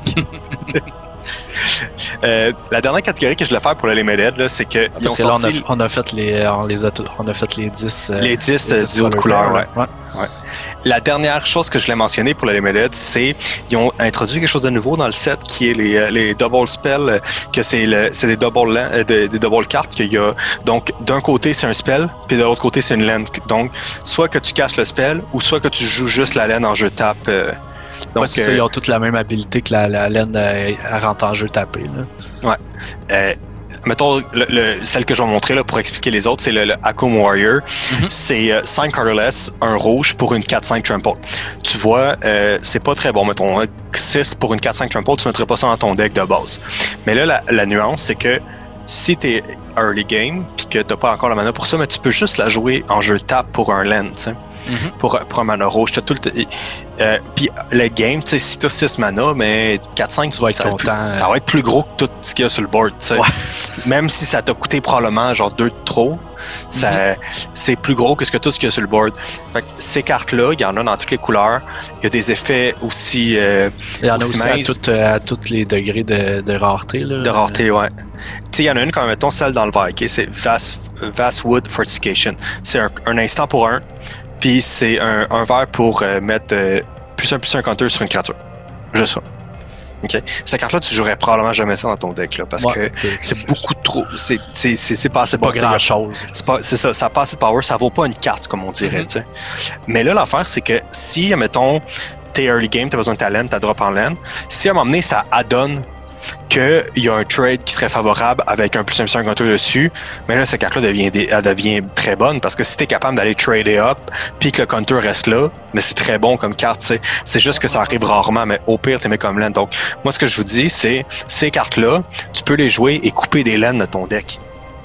euh, la dernière catégorie que je voulais faire pour le Limited, là, c'est que. Parce que là, on a, on a fait les, on les a, on a fait les dix. Euh, les dix, euh, du haut de couleur, ouais. ouais. ouais. La dernière chose que je voulais mentionner pour le Limited, c'est qu'ils ont introduit quelque chose de nouveau dans le set qui est les, les double spells, que c'est, le, c'est des double euh, des, des double cartes qu'il y a. Donc, d'un côté, c'est un spell, puis de l'autre côté, c'est une laine. Donc, soit que tu casses le spell, ou soit que tu joues juste la laine en jeu tape. Euh, Donc, ouais, c'est euh, ça, ils ont toutes la même habilité que la, la laine euh, à rentre en jeu tapé. Là. Ouais. Euh, mettons, le, le, celle que je vais montrer là, pour expliquer les autres, c'est le, le Akum Warrior. Mm-hmm. C'est euh, cinq colorless, un rouge pour une quatre cinq trample. Tu vois, euh, c'est pas très bon. Mettons, six pour une quatre cinq trample, tu mettrais pas ça dans ton deck de base. Mais là, la, la nuance, c'est que si t'es early game puis que t'as pas encore la mana pour ça, mais tu peux juste la jouer en jeu tap pour un land, tu sais. Mm-hmm. Pour, pour un mana rouge, t'as tout le t- euh, puis le game, tu sais, si t'as six mana, mais quatre cinq, tu vas être ça, content. Va être, ça va être plus gros que tout ce qu'il y a sur le board, tu sais. Ouais. Même si ça t'a coûté probablement genre deux de trop, ça, mm-hmm. c'est plus gros que, ce que tout ce qu'il y a sur le board. Fait que ces cartes-là, il y en a dans toutes les couleurs. Il y a des effets aussi. Euh, il y en a aussi, aussi à, tout, à tous les degrés de, de rareté. Là. De rareté, ouais. Tu sais, il y en a une, comme mettons, celle dans le vert, okay? C'est Vast, Vastwood Fortification. C'est un, un instant pour un. Puis c'est un, un vert pour euh, mettre euh, plus un plus un counter sur une créature. Juste ça. OK? Cette carte-là, tu jouerais probablement jamais ça dans ton deck, là, parce ouais, que c'est, c'est, c'est beaucoup c'est trop. C'est, c'est, c'est, c'est pas assez c'est pas grand-chose. C'est, pas, c'est ça, ça n'a pas assez de power, ça vaut pas une carte, comme on dirait, mm-hmm. tu sais. Mais là, l'affaire, c'est que si, mettons, t'es early game, t'as besoin de talent, t'as drop en land, si à un moment donné, ça add-on qu'il y a un trade qui serait favorable avec un plus un plus un counter dessus, mais là, cette carte-là devient, elle devient très bonne parce que si t'es capable d'aller trader up puis que le counter reste là, mais c'est très bon comme carte, t'sais. C'est juste que ça arrive rarement, mais au pire, t'es mis comme land. Donc, moi, ce que je vous dis, c'est ces cartes-là, tu peux les jouer et couper des lands de ton deck.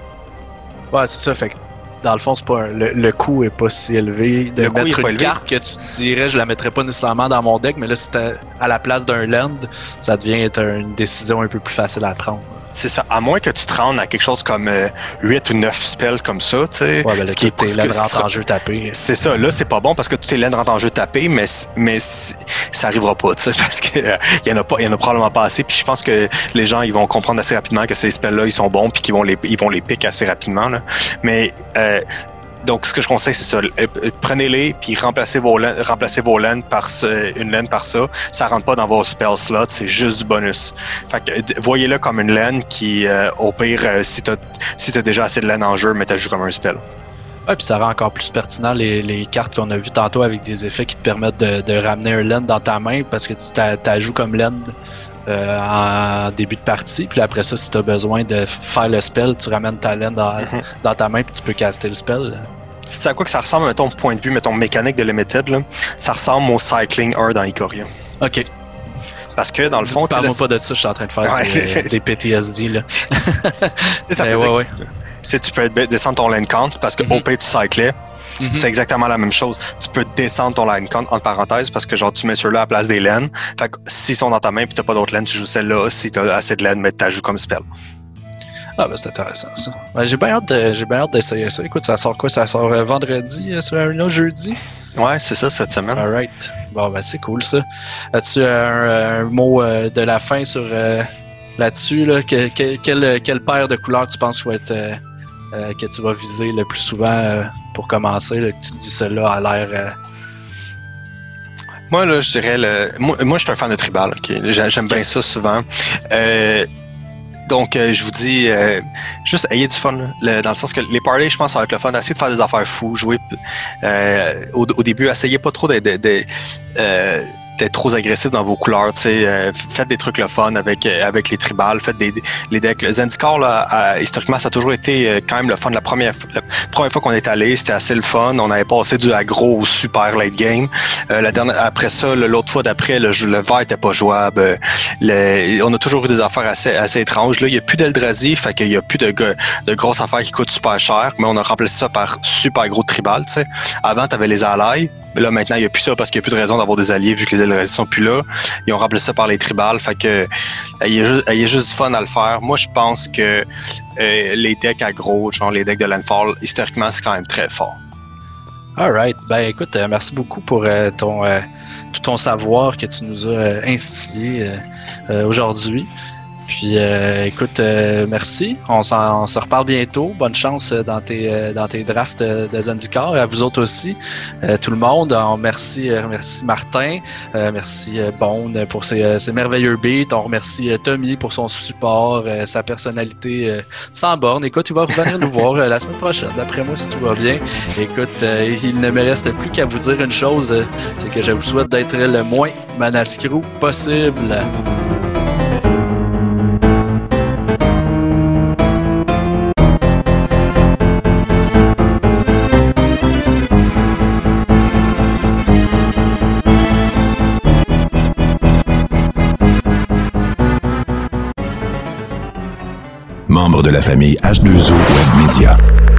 Ouais, c'est ça, fait que dans le fond, c'est pas un, le, le coût est pas si élevé de le mettre une carte que tu te dirais je la mettrais pas nécessairement dans mon deck, mais là, si t'es à la place d'un land, ça devient être une décision un peu plus facile à prendre. C'est ça, à moins que tu te rendes à quelque chose comme euh, huit ou neuf spells comme ça, tu sais. Ouais, ben là, ce qui est tes laines rentrent en jeu tapé. C'est ça, là, c'est pas bon parce que tous tes laines rentrent en jeu tapé, mais, mais ça arrivera pas, tu sais, parce que euh, y en a pas, y en a probablement pas assez, puis je pense que les gens, ils vont comprendre assez rapidement que ces spells-là, ils sont bons, puis qu'ils vont les, ils vont les pick assez rapidement, là. Mais, euh, donc, ce que je conseille, c'est ça. Prenez-les, puis remplacez vos laines, remplacez vos laines par ce, une laine par ça. Ça rentre pas dans vos spell slots, c'est juste du bonus. Fait que, voyez-le comme une laine qui, euh, au pire, euh, si t'as, si t'as déjà assez de laine en jeu, mais t'as joué comme un spell. Ouais, puis ça rend encore plus pertinent les, les cartes qu'on a vues tantôt avec des effets qui te permettent de, de ramener un land dans ta main parce que tu t'ajoues comme land euh, en début de partie. Puis après ça, si tu as besoin de faire le spell, tu ramènes ta land dans, mm-hmm. dans ta main puis tu peux caster le spell. C'est à quoi que ça ressemble, mettons, point de vue, mettons, mécanique de Limited, là, ça ressemble au Cycling un dans Ikoria. OK. Parce que dans le fond, tu Parle-moi pas de ça, je suis en train de faire ouais. des, des P T S D, là. ça ouais, ouais. Tu sais, tu peux descendre ton lane count parce que mm-hmm. au pay tu cyclais. Mm-hmm. C'est exactement la même chose. Tu peux descendre ton line count entre parenthèses parce que genre tu mets ceux-là à la place des lanes. Fait que s'ils sont dans ta main puis t'as pas d'autres lanes, tu joues celle-là. Si t'as assez de lanes, mais t'as joué comme spell. Ah ben c'est intéressant ça. Ben, j'ai bien hâte de, j'ai bien hâte d'essayer ça. Écoute, ça sort quoi? Ça sort euh, vendredi, euh, sur un autre jeudi? Ouais, c'est ça cette semaine. Alright. Bon ben c'est cool ça. As-tu un, un mot euh, de la fin sur euh, là-dessus? Là? Que, que, quelle, quelle paire de couleurs tu penses qu'il faut être euh, euh, que tu vas viser le plus souvent euh, pour commencer? Là, que tu te dis celle-là a l'air. Euh... Moi là, je dirais le. Moi, moi je suis un fan de tribal, okay? J'aime, j'aime bien ça souvent. Euh. Donc, euh, je vous dis, euh, juste ayez du fun, là, dans le sens que les parties, je pense, ça va être le fun. Essayez de faire des affaires fous, jouer. Euh, au, au début, essayez pas trop d'être, d'être, euh, d'être trop agressif dans vos couleurs. Euh, faites des trucs le fun avec, avec les tribales, faites des, les decks. Le Zendikar, là, euh, historiquement, ça a toujours été euh, quand même le fun. La première, la première fois qu'on est allé, c'était assez le fun. On avait passé du aggro au super late game. Euh, la dernière, après ça, l'autre fois d'après, le, le vert était pas jouable. Le, on a toujours eu des affaires assez, assez étranges. Là, il n'y a plus d'Eldrazi, fait qu'il n'y a plus de, de grosses affaires qui coûtent super cher, mais on a remplacé ça par super gros tribal. T'sais. Avant, tu avais les allies. Là, maintenant, il n'y a plus ça parce qu'il n'y a plus de raison d'avoir des alliés vu que les Eldrazi sont plus là. Ils ont remplacé ça par les tribales. Fait que il y a juste, il y a juste du fun à le faire. Moi, je pense que euh, les decks aggro, genre les decks de Landfall, historiquement, c'est quand même très fort. Alright. Ben écoute, euh, merci beaucoup pour euh, ton euh, tout ton savoir que tu nous as euh, instillé euh, euh, aujourd'hui. Puis, euh, écoute, euh, merci. On, s'en, on se reparle bientôt. Bonne chance dans tes, euh, dans tes drafts de Zendikar. Et à vous autres aussi, euh, tout le monde. On remercie, euh, remercie Martin. Euh, merci euh, Bond pour ses, euh, ses merveilleux beats. On remercie euh, Tommy pour son support, euh, sa personnalité euh, sans borne. Écoute, il va revenir nous voir euh, la semaine prochaine. D'après moi, si tout va bien. Écoute, euh, il ne me reste plus qu'à vous dire une chose. Euh, c'est que je vous souhaite d'être le moins manascrou possible. membre de la famille H deux O Web Media.